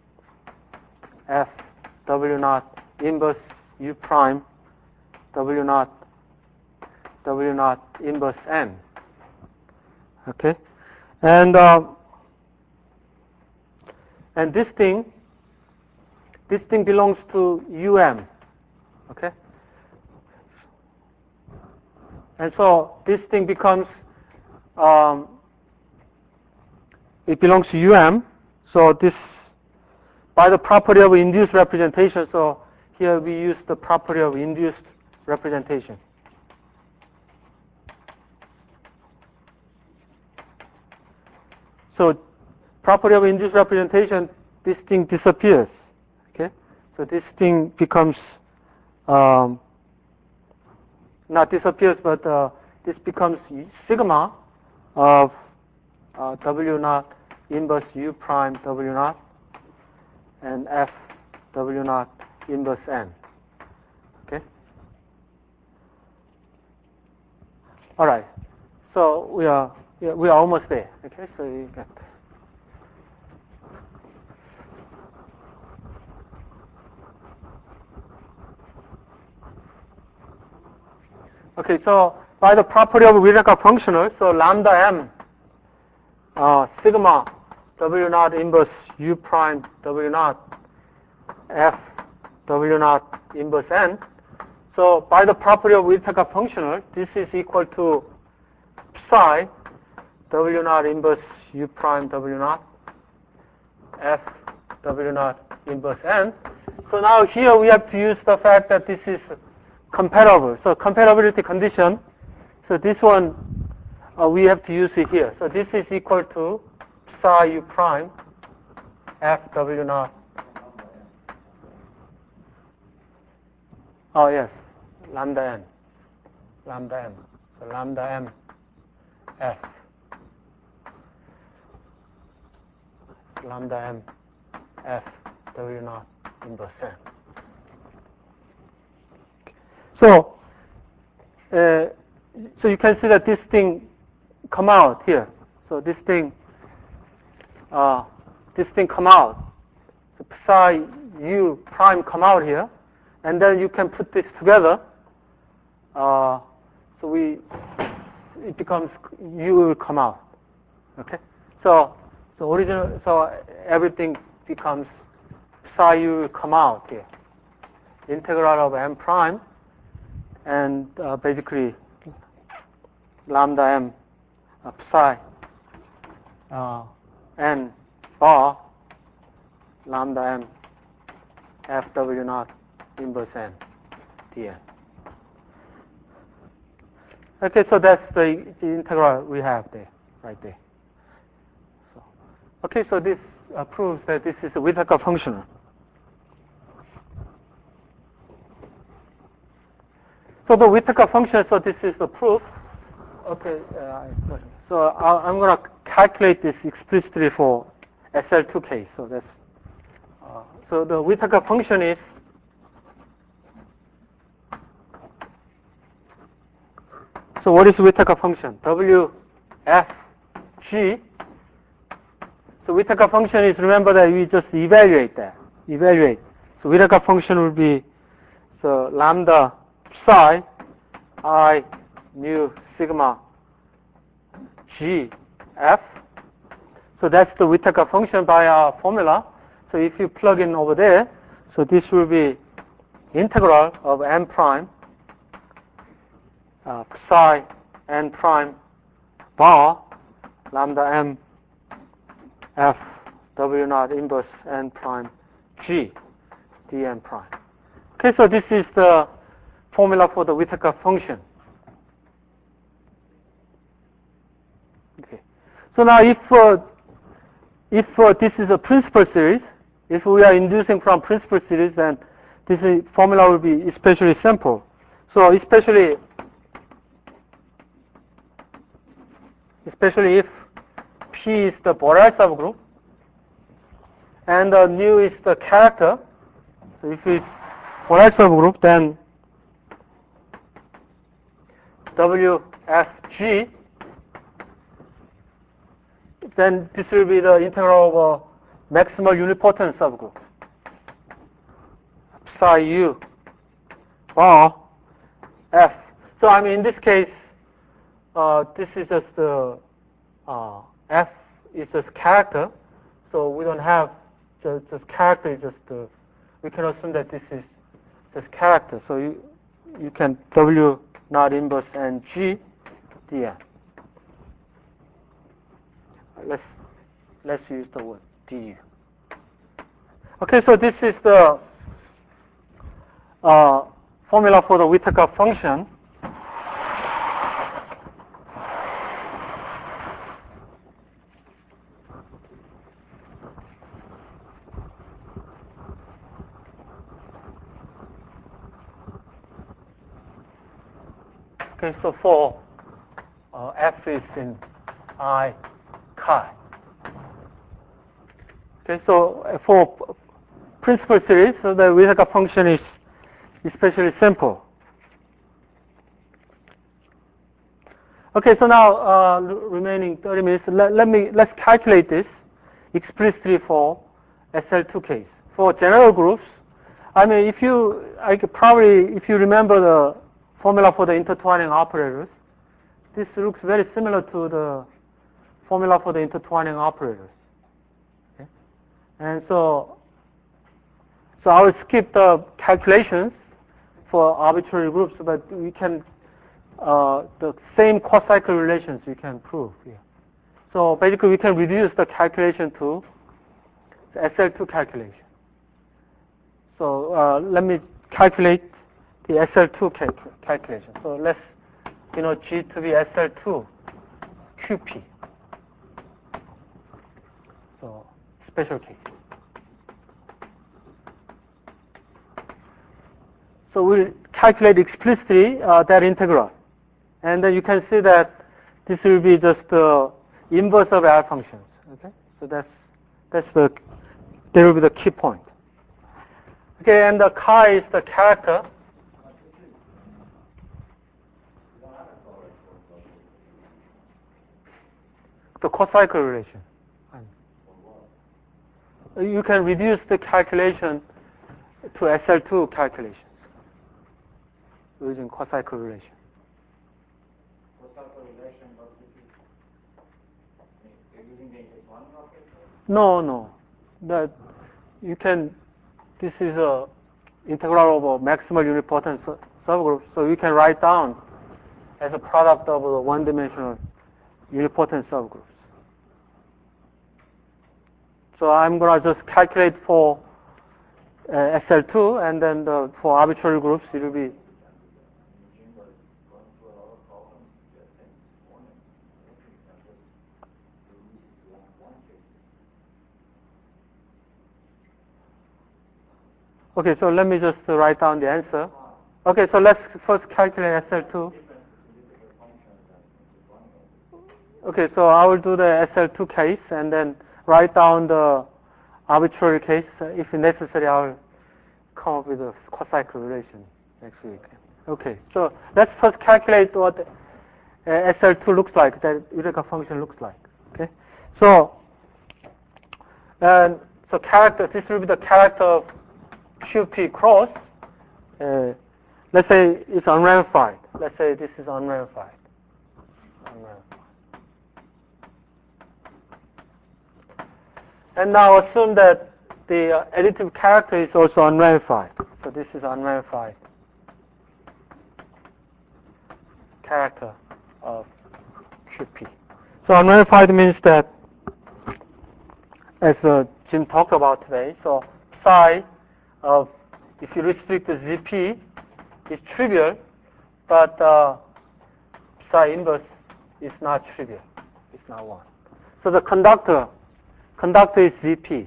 f w naught inverse u prime w naught w naught inverse n. Okay, and uh, and this thing, this thing belongs to um. Okay, and so this thing becomes um, it belongs to um. So this by the property of induced representation. So here we use the property of induced representation. So property of induced representation, this thing disappears. Okay, so this thing becomes um, not disappears, but uh, this becomes sigma of uh, w naught inverse u prime w naught and f w naught inverse n. Okay. All right. So we are. Yeah, we are almost there. Okay, so you get. Okay, so by the property of Wiener-Kirchhoff functional, so lambda m uh, sigma w naught inverse u prime w naught f w naught inverse n. So by the property of Wiener-Kirchhoff functional, this is equal to psi w naught inverse u prime w naught f w naught inverse n. So now here we have to use the fact that this is comparable. So comparability condition. So this one uh, we have to use it here. So this is equal to psi u prime f w naught. Oh yes, lambda n, lambda m. So lambda m f, lambda m f w naught inverse n. So, uh, so you can see that this thing come out here. So this thing, uh, this thing come out. So psi u prime come out here, and then you can put this together. Uh, so we, it becomes u will come out. Okay. So, so original, so everything becomes psi u will come out here. Integral of m prime, and uh, basically lambda m uh, psi uh, n bar lambda m f w naught inverse n dn. Okay, so that's the, the integral we have there, right there. So, okay, so this uh, proves that this is a Whittaker function. So the Whittaker function, so this is the proof. Okay, uh, so I, I'm going to calculate this explicitly for S L two case. So that's uh, so the Whittaker function is so what is Whittaker function? W f g. So Whittaker function is, remember that we just evaluate that. Evaluate. So Whittaker function will be so lambda psi I mu sigma g f. So that's the Whittaker function by our formula. So if you plug in over there, so this will be integral of m prime uh, psi n prime bar lambda m f w naught inverse n prime g dn prime. Okay, so this is the formula for the Whittaker function. Okay. So now if uh, if uh, this is a principal series, if we are inducing from principal series, then this is, formula will be especially simple. So especially especially if P is the Borel subgroup and uh, nu is the character. So if it's Borel subgroup, then W F G, then this will be the integral of a maximal unipotent subgroup. Psi u bar f. So I mean, in this case, uh, this is just the uh, f is just character. So we don't have just, just character. Is just the, we can assume that this is just character. So you you can W not inverse and G dn. Let's let's use the word du. Okay, so this is the uh, formula for the Whittaker function. Okay, so for uh, f is in I chi. Okay, so for principal series, so the Whittaker function is especially simple. Okay, so now uh, remaining thirty minutes. Let, let me let's calculate this explicitly for S L two case. For general groups, I mean, if you I could probably if you remember the formula for the intertwining operators, this looks very similar to the formula for the intertwining operators. Okay? And so, so I will skip the calculations for arbitrary groups, but we can, uh, the same cocycle relations we can prove here. So basically we can reduce the calculation to the S L two calculation. So uh, let me calculate the S L two cal calculation. So let's, you know, G to be S L two Q P. So special case. So we'll calculate explicitly uh, that integral. And then you can see that this will be just the inverse of L functions. Okay, so that's that's the that will be the key point. Okay, and the chi is the character. The cocycle relation. You can reduce the calculation to S L two calculations using cocycle relation. Cocycle relation, but this is, I mean, you're using the intertwining operator? No, no. That you can. This is a integral of a maximal unipotent su- subgroup, so you can write down as a product of the one-dimensional unipotent subgroups. So I'm gonna just calculate for uh, S L two, and then the, for arbitrary groups it will be. Okay, so let me just uh, write down the answer. Okay, so let's first calculate S L two. Okay, so I will do the S L two case and then write down the arbitrary case. If necessary, I will come up with a cocycle relation next week. Okay, so let's first calculate what uh, S L two looks like, that Eureka function looks like. Okay, so and so character. This will be the character of Q P cross. Uh, let's say it's unramified. Let's say this is unramified. Unramified. And now assume that the uh, additive character is also unramified. So this is unramified character of Q P. So unramified means that, as uh, Jim talked about today, so psi of, if you restrict the Z P, is trivial, but uh, psi inverse is not trivial. It's not one. So the conductor Conductor is Z P.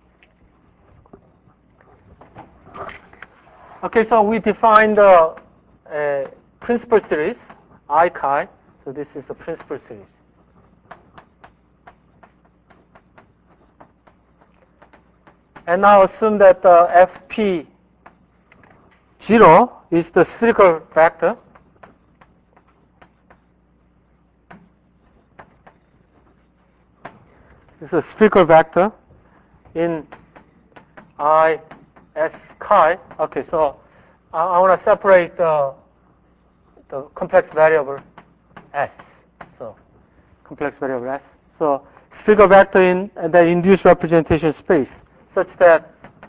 Okay, so we define the uh, principal series, I chi. So this is the principal series. And now assume that the F P zero is the spherical vector. It's a spherical vector in I S chi. Okay, so I, I want to separate the, the complex variable S. So complex variable S. So spherical vector in the induced representation space, such that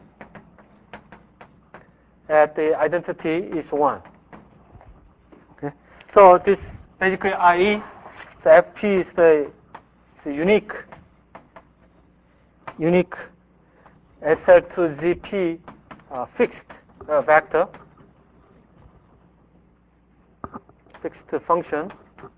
that the identity is one. Okay, so this basically I E. So F P is the, the unique. unique S L two Z P uh, fixed uh, vector, fixed function,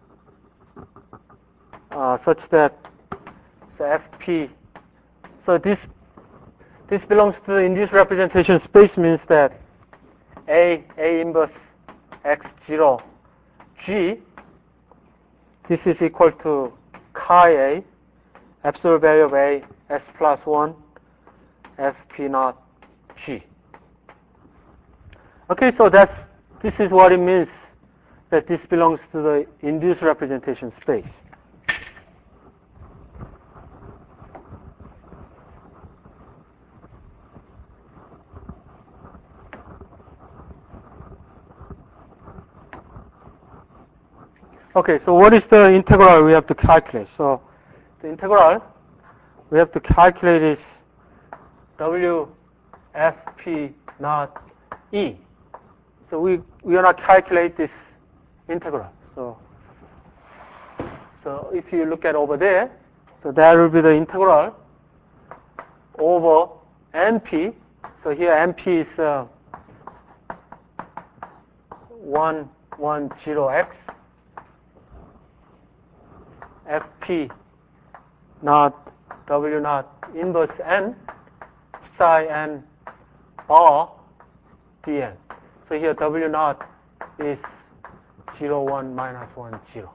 uh, such that the F P, so this this belongs to the induced representation space, means that A, A inverse X zero G, this is equal to chi A, absolute value of A, S plus one, F P naught G. Okay, so that's, this is what it means that this belongs to the induced representation space. Okay, so what is the integral we have to calculate? So the integral we have to calculate is W F P naught E. So we we are not calculate this integral. So so if you look at over there, so that will be the integral over N P. So here N P is uh, one one zero x. F P naught W naught inverse N psi N R dN. So here W naught is zero, one, minus one, zero.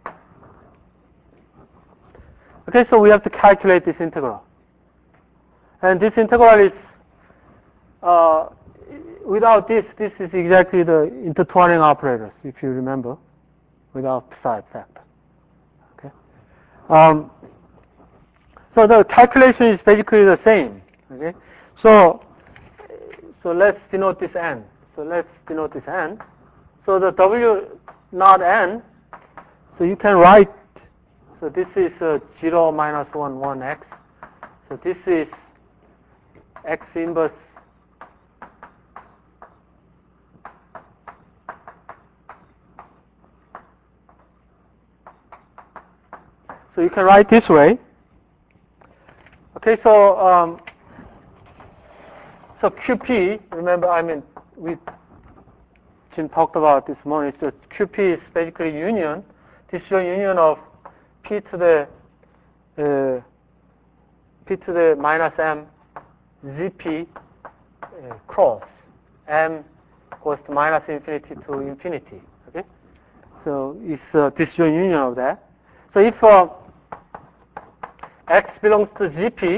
Okay, so we have to calculate this integral. And this integral is, uh, without this, this is exactly the intertwining operators, if you remember, without psi factor. Okay. Um, so the calculation is basically the same. Okay. So, so let's denote this n. So let's denote this n. So the W naught n, so you can write, so this is uh, zero, minus one, one x. So this is x inverse so you can write this way. Okay, so um, so Q P, remember, I mean, we Jim talked about this morning. So Q P is basically union. This is a union of P to the uh, P to the minus m Z P uh, cross m goes to minus infinity to infinity. Okay, so it's a disjoint union of that. So if uh, x belongs to Z P,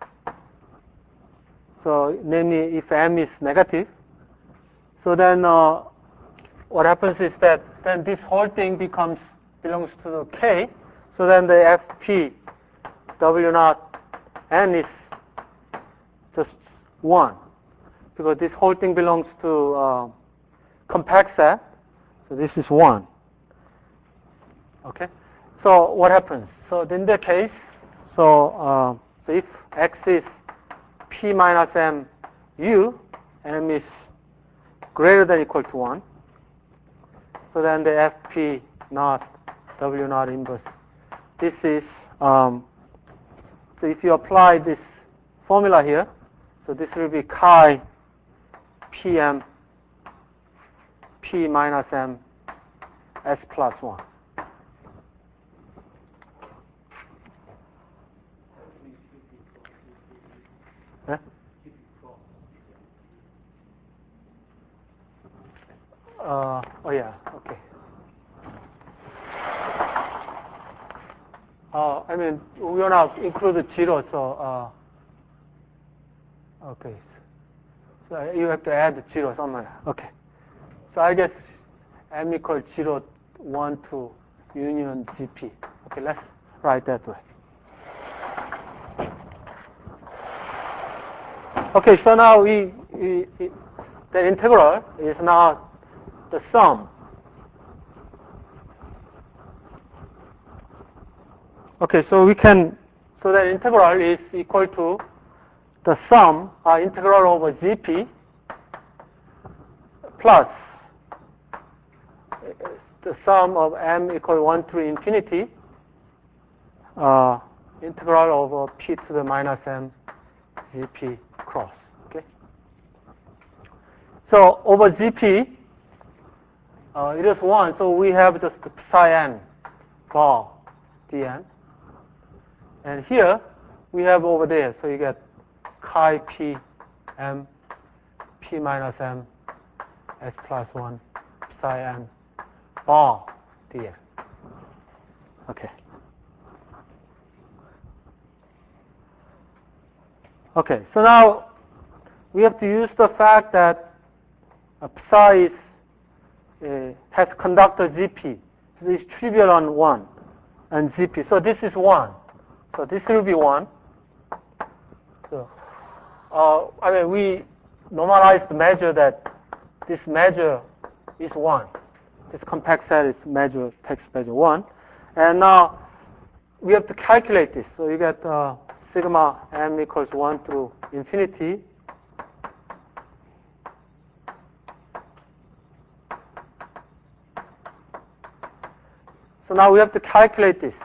so namely if m is negative, so then uh, what happens is that then this whole thing becomes belongs to K. So then the F P W naught n is just one, because this whole thing belongs to uh, compact set. So this is one. Okay. So what happens? So in that case, so, uh, so if x is p minus m u, m is greater than or equal to one, so then the F P naught W naught inverse, this is, um, so if you apply this formula here, so this will be chi Pm P minus M S plus one. Yeah? Uh, oh yeah, okay. Uh, I mean, we are not include zero, so, uh, okay. So you have to add zero somewhere. Okay. So I guess M equals zero, one to union G P. Okay, let's write that way. Okay, so now we, we, we the integral is now the sum. Okay, so we can, so the integral is equal to the sum, uh, integral over Z P plus the sum of m equal one to infinity, uh, integral over p to the minus m Z P cross. Okay. So over Z P, uh, it is one, so we have just psi n bar dn. And here we have over there, so you get chi p m p minus m s plus one psi n bar dn. Okay. Okay, so now we have to use the fact that uh, psi is, uh, has conductor Z P. So it's trivial on one and Z P. So this is one. So this will be one. So, uh, I mean, we normalized the measure that this measure is one. This compact set is measure, takes measure one. And now we have to calculate this. So you get uh, sigma m equals one through infinity. So now we have to calculate this.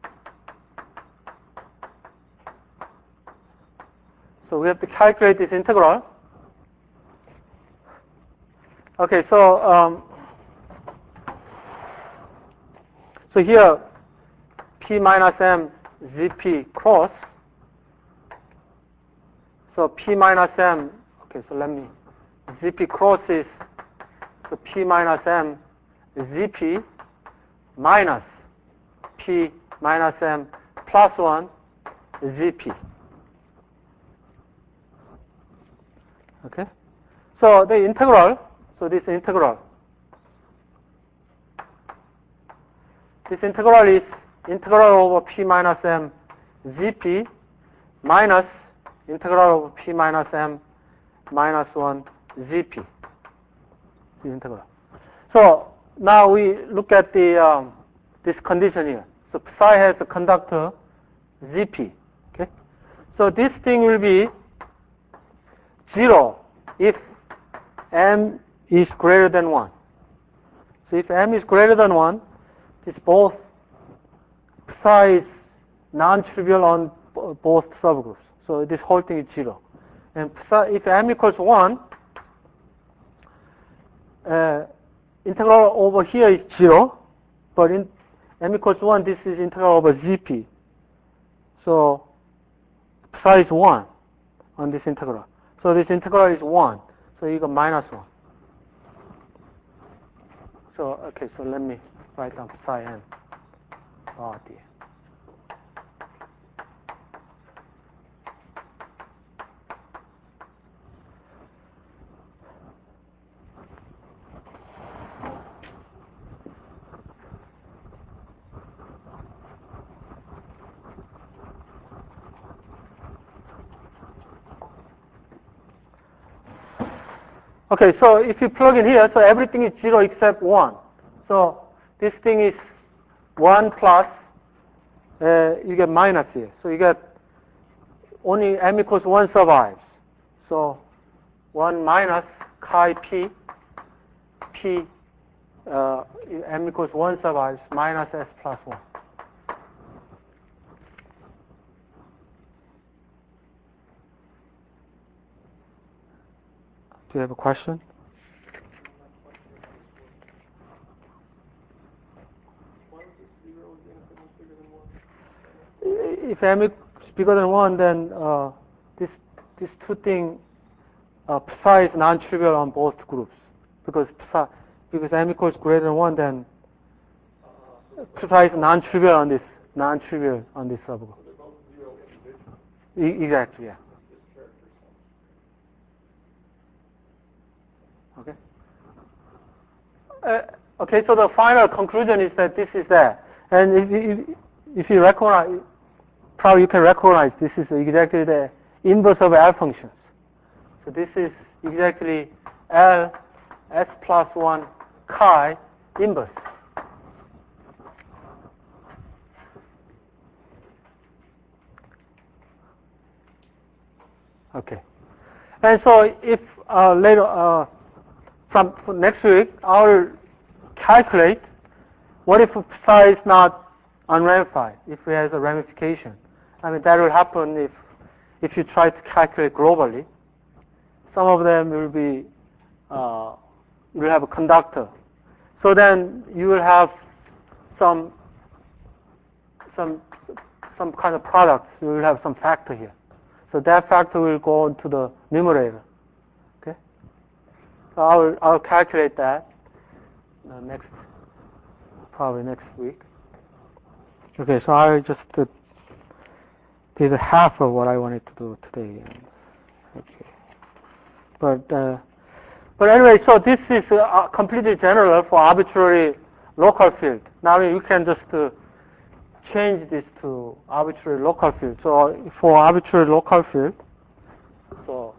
So we have to calculate this integral. Okay, so um, so here p minus m Z P cross. So p minus m. Okay, so let me Z P cross is So P minus M Z P minus P minus M plus one Z P. Okay? So the integral, so this integral, this integral is integral over P minus M Z P minus integral over P minus M minus one Z P. The integral. So now we look at the um, this condition here. So psi has a conductor Z P. Okay? So this thing will be zero if M is greater than one. So if M is greater than one, it's both psi is non-trivial on both subgroups. So this whole thing is zero. And psi, if M equals one, uh, integral over here is zero, but in M equals one, this is integral over Z P. So psi is one on this integral. So this integral is one. So you got minus one. So, okay, so let me write down psi n. Oh dear. Okay, so if you plug in here, so everything is zero except one. So this thing is one plus, uh, you get minus here. So you get only M equals one survives. So one minus chi P, P, uh, M equals one survives, minus S plus one. Do you have a question? If M is bigger than one, then uh, this these two things, uh, psi is non-trivial on both groups, because psi, because M equals greater than one, then psi is non-trivial on this non-trivial on this subgroup. E- exactly, yeah. Okay. Uh, okay, so the final conclusion is that this is there. And if you, if you recognize, probably you can recognize this is exactly the inverse of L functions. So this is exactly L S plus one chi inverse. Okay. And so if uh, later, uh, from next week, I'll calculate what if psi is not unramified, if it has a ramification. I mean, that will happen if if you try to calculate globally. Some of them will be, uh, will have a conductor. So then you will have some some some kind of product. You will have some factor here. So that factor will go into the numerator. Okay. So I'll I'll calculate that uh, next, probably next week. Okay. So I just uh, did half of what I wanted to do today. Okay. But uh, but anyway, so this is uh, completely general for arbitrary local field. Now you can just uh, change this to arbitrary local field. So for arbitrary local field, so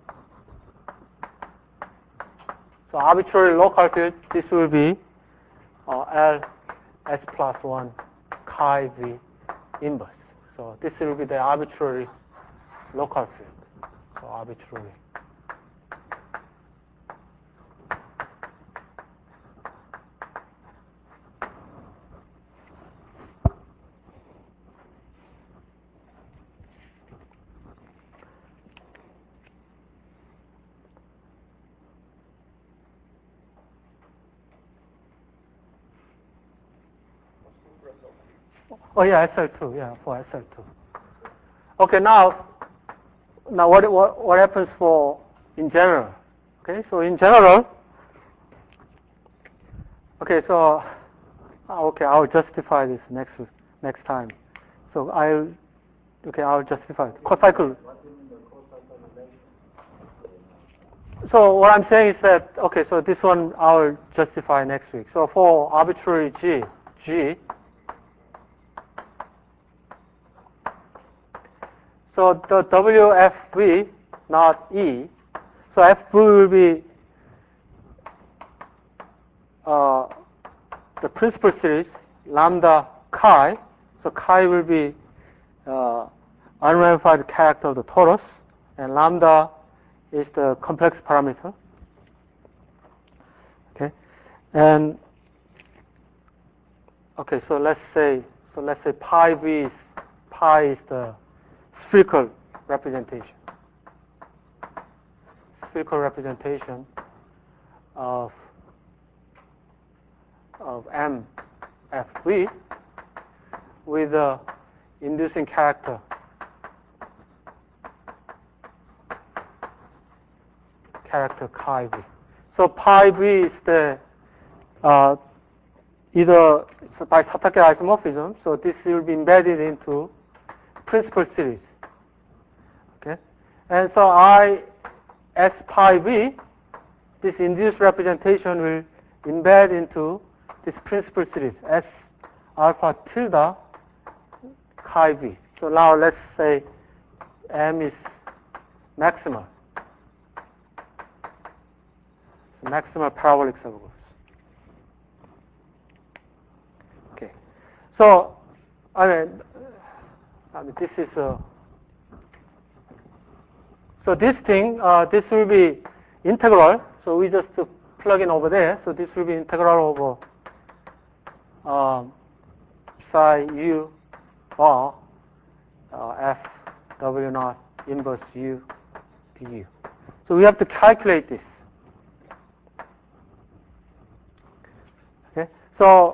so arbitrary local field, this will be uh, L S plus one chi V inverse. So this will be the arbitrary local field. So arbitrary. Oh yeah, S L two, yeah, for S L two. Okay, now, now what, what, what happens for, in general? Okay, so in general, Okay, so uh, okay, I'll justify this next next time. So I'll okay, I'll justify it. Cocycle. What do you mean the co-cycle relation? So what I'm saying is that okay, so this one I'll justify next week. So for arbitrary G, G. So the W F V, not E. So F V will be uh, the principal series lambda chi. So chi will be uh, unramified character of the torus, and lambda is the complex parameter. Okay, and okay, so let's say so let's say pi v is pi is the spherical representation. Spherical representation of of M F V with the inducing character character chi v. So pi v is the uh, either so by Satake isomorphism. So this will be embedded into principal series. Okay, and so I S pi v, this induced representation will embed into this principal series S alpha tilde chi v. So now let's say M is maximal. Maximal parabolic subgroups. Okay. So I mean, I mean this is a so this thing uh, this will be integral. So we just uh, plug in over there. So this will be integral over um, psi u bar uh, f w naught inverse u du. So we have to calculate this. Okay. So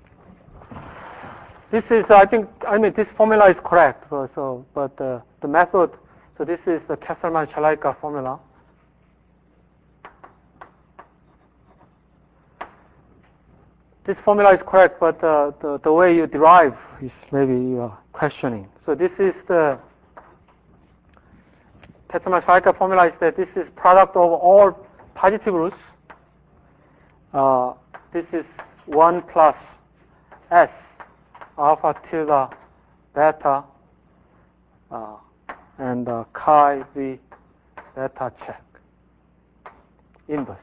this is I think I mean this formula is correct. So, so but uh, the method. So this is the Kesselman-Chalaika formula. This formula is correct, but uh, the, the way you derive is maybe you are questioning. So this is the Kesselman-Chalaika formula is that this is product of all positive roots. Uh, this is one plus S alpha tilde beta uh, and uh, chi v beta check inverse.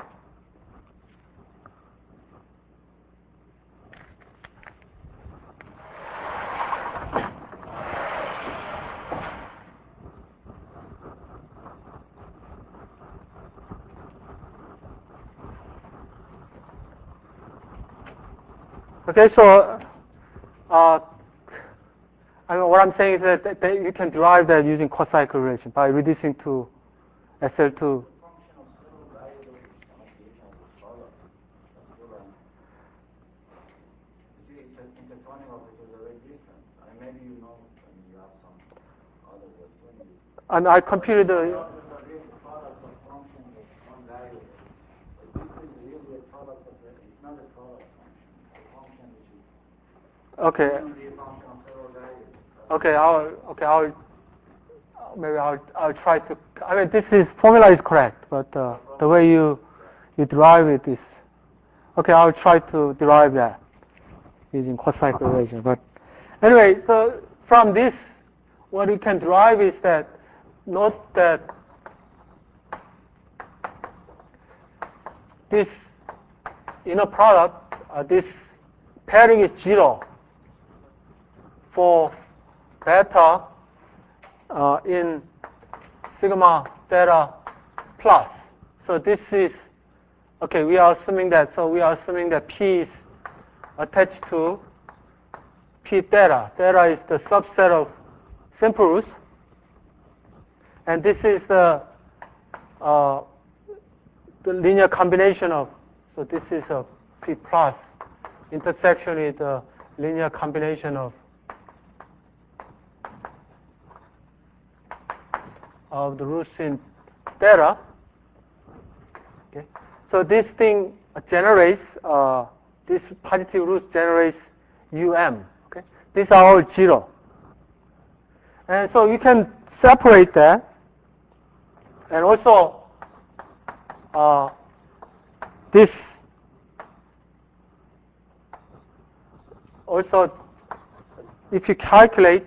Okay, so uh, I mean, what I'm saying is that, that, that you can derive that using cocycle relation by reducing to S L two. Function of several variables is conjugation of the product. That's what I'm. You see, it's an intertwining of it is very different. I mean, maybe you know, and you have some other way of doing it. And I computed the. The product of functions of one variable. But this is really a product of the. It's not a product function. It's a function which is. Okay. Only a function of several variables. Okay, I'll okay I'll maybe I'll I'll try to. I mean, this is formula is correct, but uh, the way you you derive it is okay. I'll try to derive that using cocycle relation. But anyway, so from this, what you can derive is that note that this inner product, uh, this pairing is zero for beta uh, in sigma theta plus. So this is, okay, we are assuming that, so we are assuming that P is attached to P theta. Theta is the subset of simple roots. And this is the, uh, the linear combination of, so this is a P plus. Intersection is the linear combination of of the roots in theta. Okay. So this thing generates uh, this positive root generates um. Okay, these are all zero. And so you can separate that. And also, uh, this also, if you calculate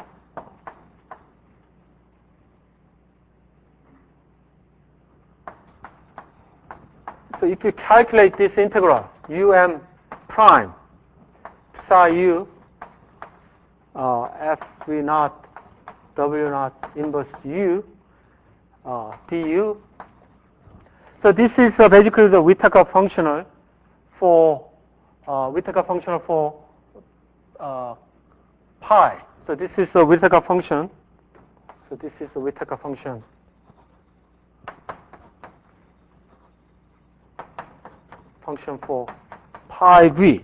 so if you calculate this integral um prime psi u uh, f v naught w naught inverse u uh, du. So this is uh, basically the Whittaker functional for uh, Whittaker functional for uh, pi. So this is a Whittaker function. So this is a Whittaker function. Function for pi v.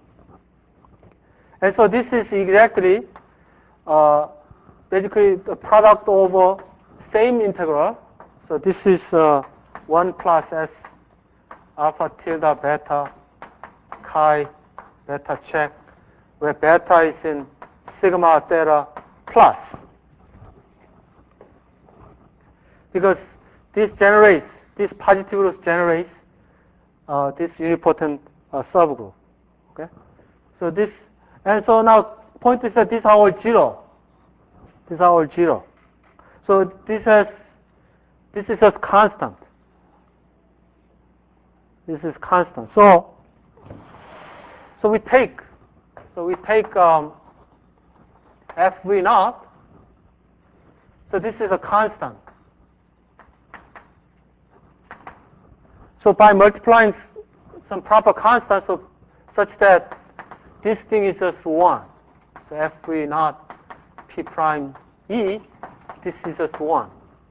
And so this is exactly uh, basically the product over same integral. So this is uh, one plus s alpha tilde beta chi beta check, where beta is in sigma theta plus. Because this generates, this positive root generates uh, this unipotent uh, subgroup. Okay? So this, and so now point is that these are all zero. These are all zero. So this has, this is just constant. This is constant. So, so we take, so we take um, F V naught. So this is a constant. So by multiplying some proper constant, so such that this thing is just one. So F V naught P prime E, this is just one.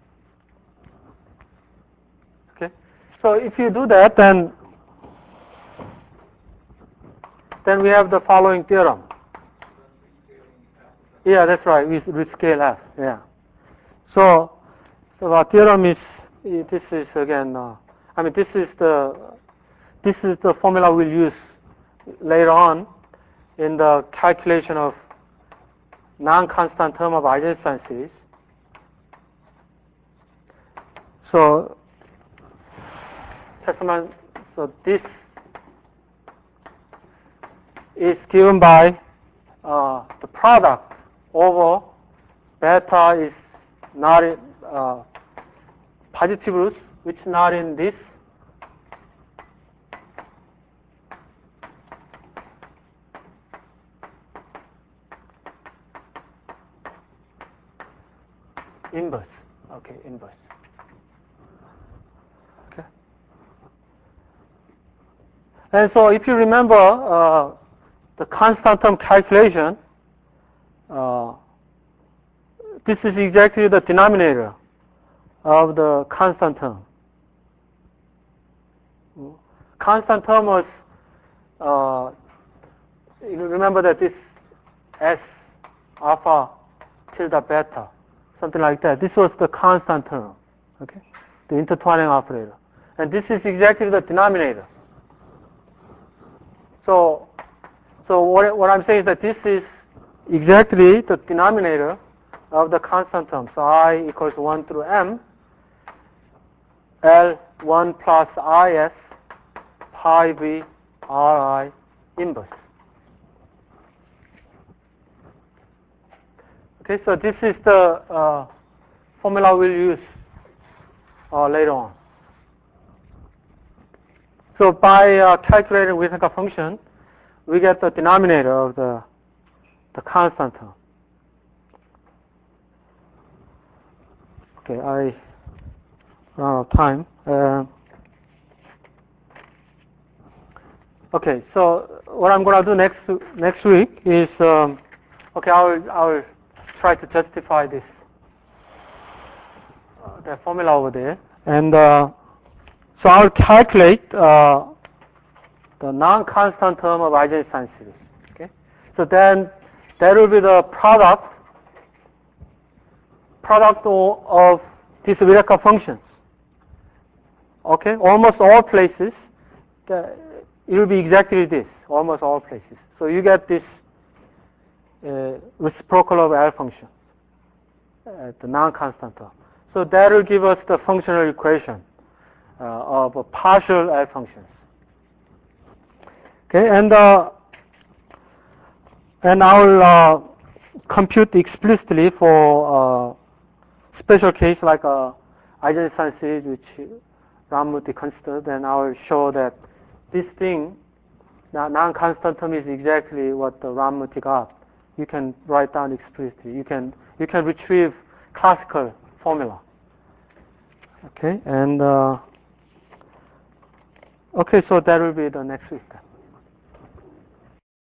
Okay. So if you do that, then then we have the following theorem. Yeah, that's right. We rescale F. Yeah. So, so our theorem is, this is again, uh, I mean, this is the this is the formula we'll use later on in the calculation of non-constant term of Eisenstein series. So, so this is given by uh, the product over beta is not in, uh, positive roots, which is not in this. Inverse. Okay, inverse. Okay. And so if you remember uh, the constant term calculation, uh, this is exactly the denominator of the constant term. Constant term was, uh, you remember that this S alpha tilde beta, something like that. This was the constant term, okay? The intertwining operator. And this is exactly the denominator. So, so what, what I'm saying is that this is exactly the denominator of the constant term. So I equals one through m, L one plus is pi v ri inverse. Okay, so this is the uh, formula we'll use uh, later on. So by uh, calculating Whittaker function, we get the denominator of the the constant term. Okay, I run out of time. Uh, okay, so what I'm going to do next next week is, um, okay, I'll I'll try to justify this uh, that formula over there, and uh, so I'll calculate uh, the non-constant term of Eisenstein series. Okay, so then that will be the product product of these Whittaker functions. Okay, almost all places, the, it will be exactly this, almost all places. So you get this uh, reciprocal of L function at the non-constant term. So that will give us the functional equation uh, of uh, partial L functions. Okay, and uh, and I will uh, compute explicitly for uh, special case like a Eisenstein series which Ramamurthy considered, and I will show that this thing, the non-constant term, is exactly what the Ramamurthy got. You can write down explicitly. You can you can retrieve classical formula. Okay, and uh, okay, so that will be the next week then.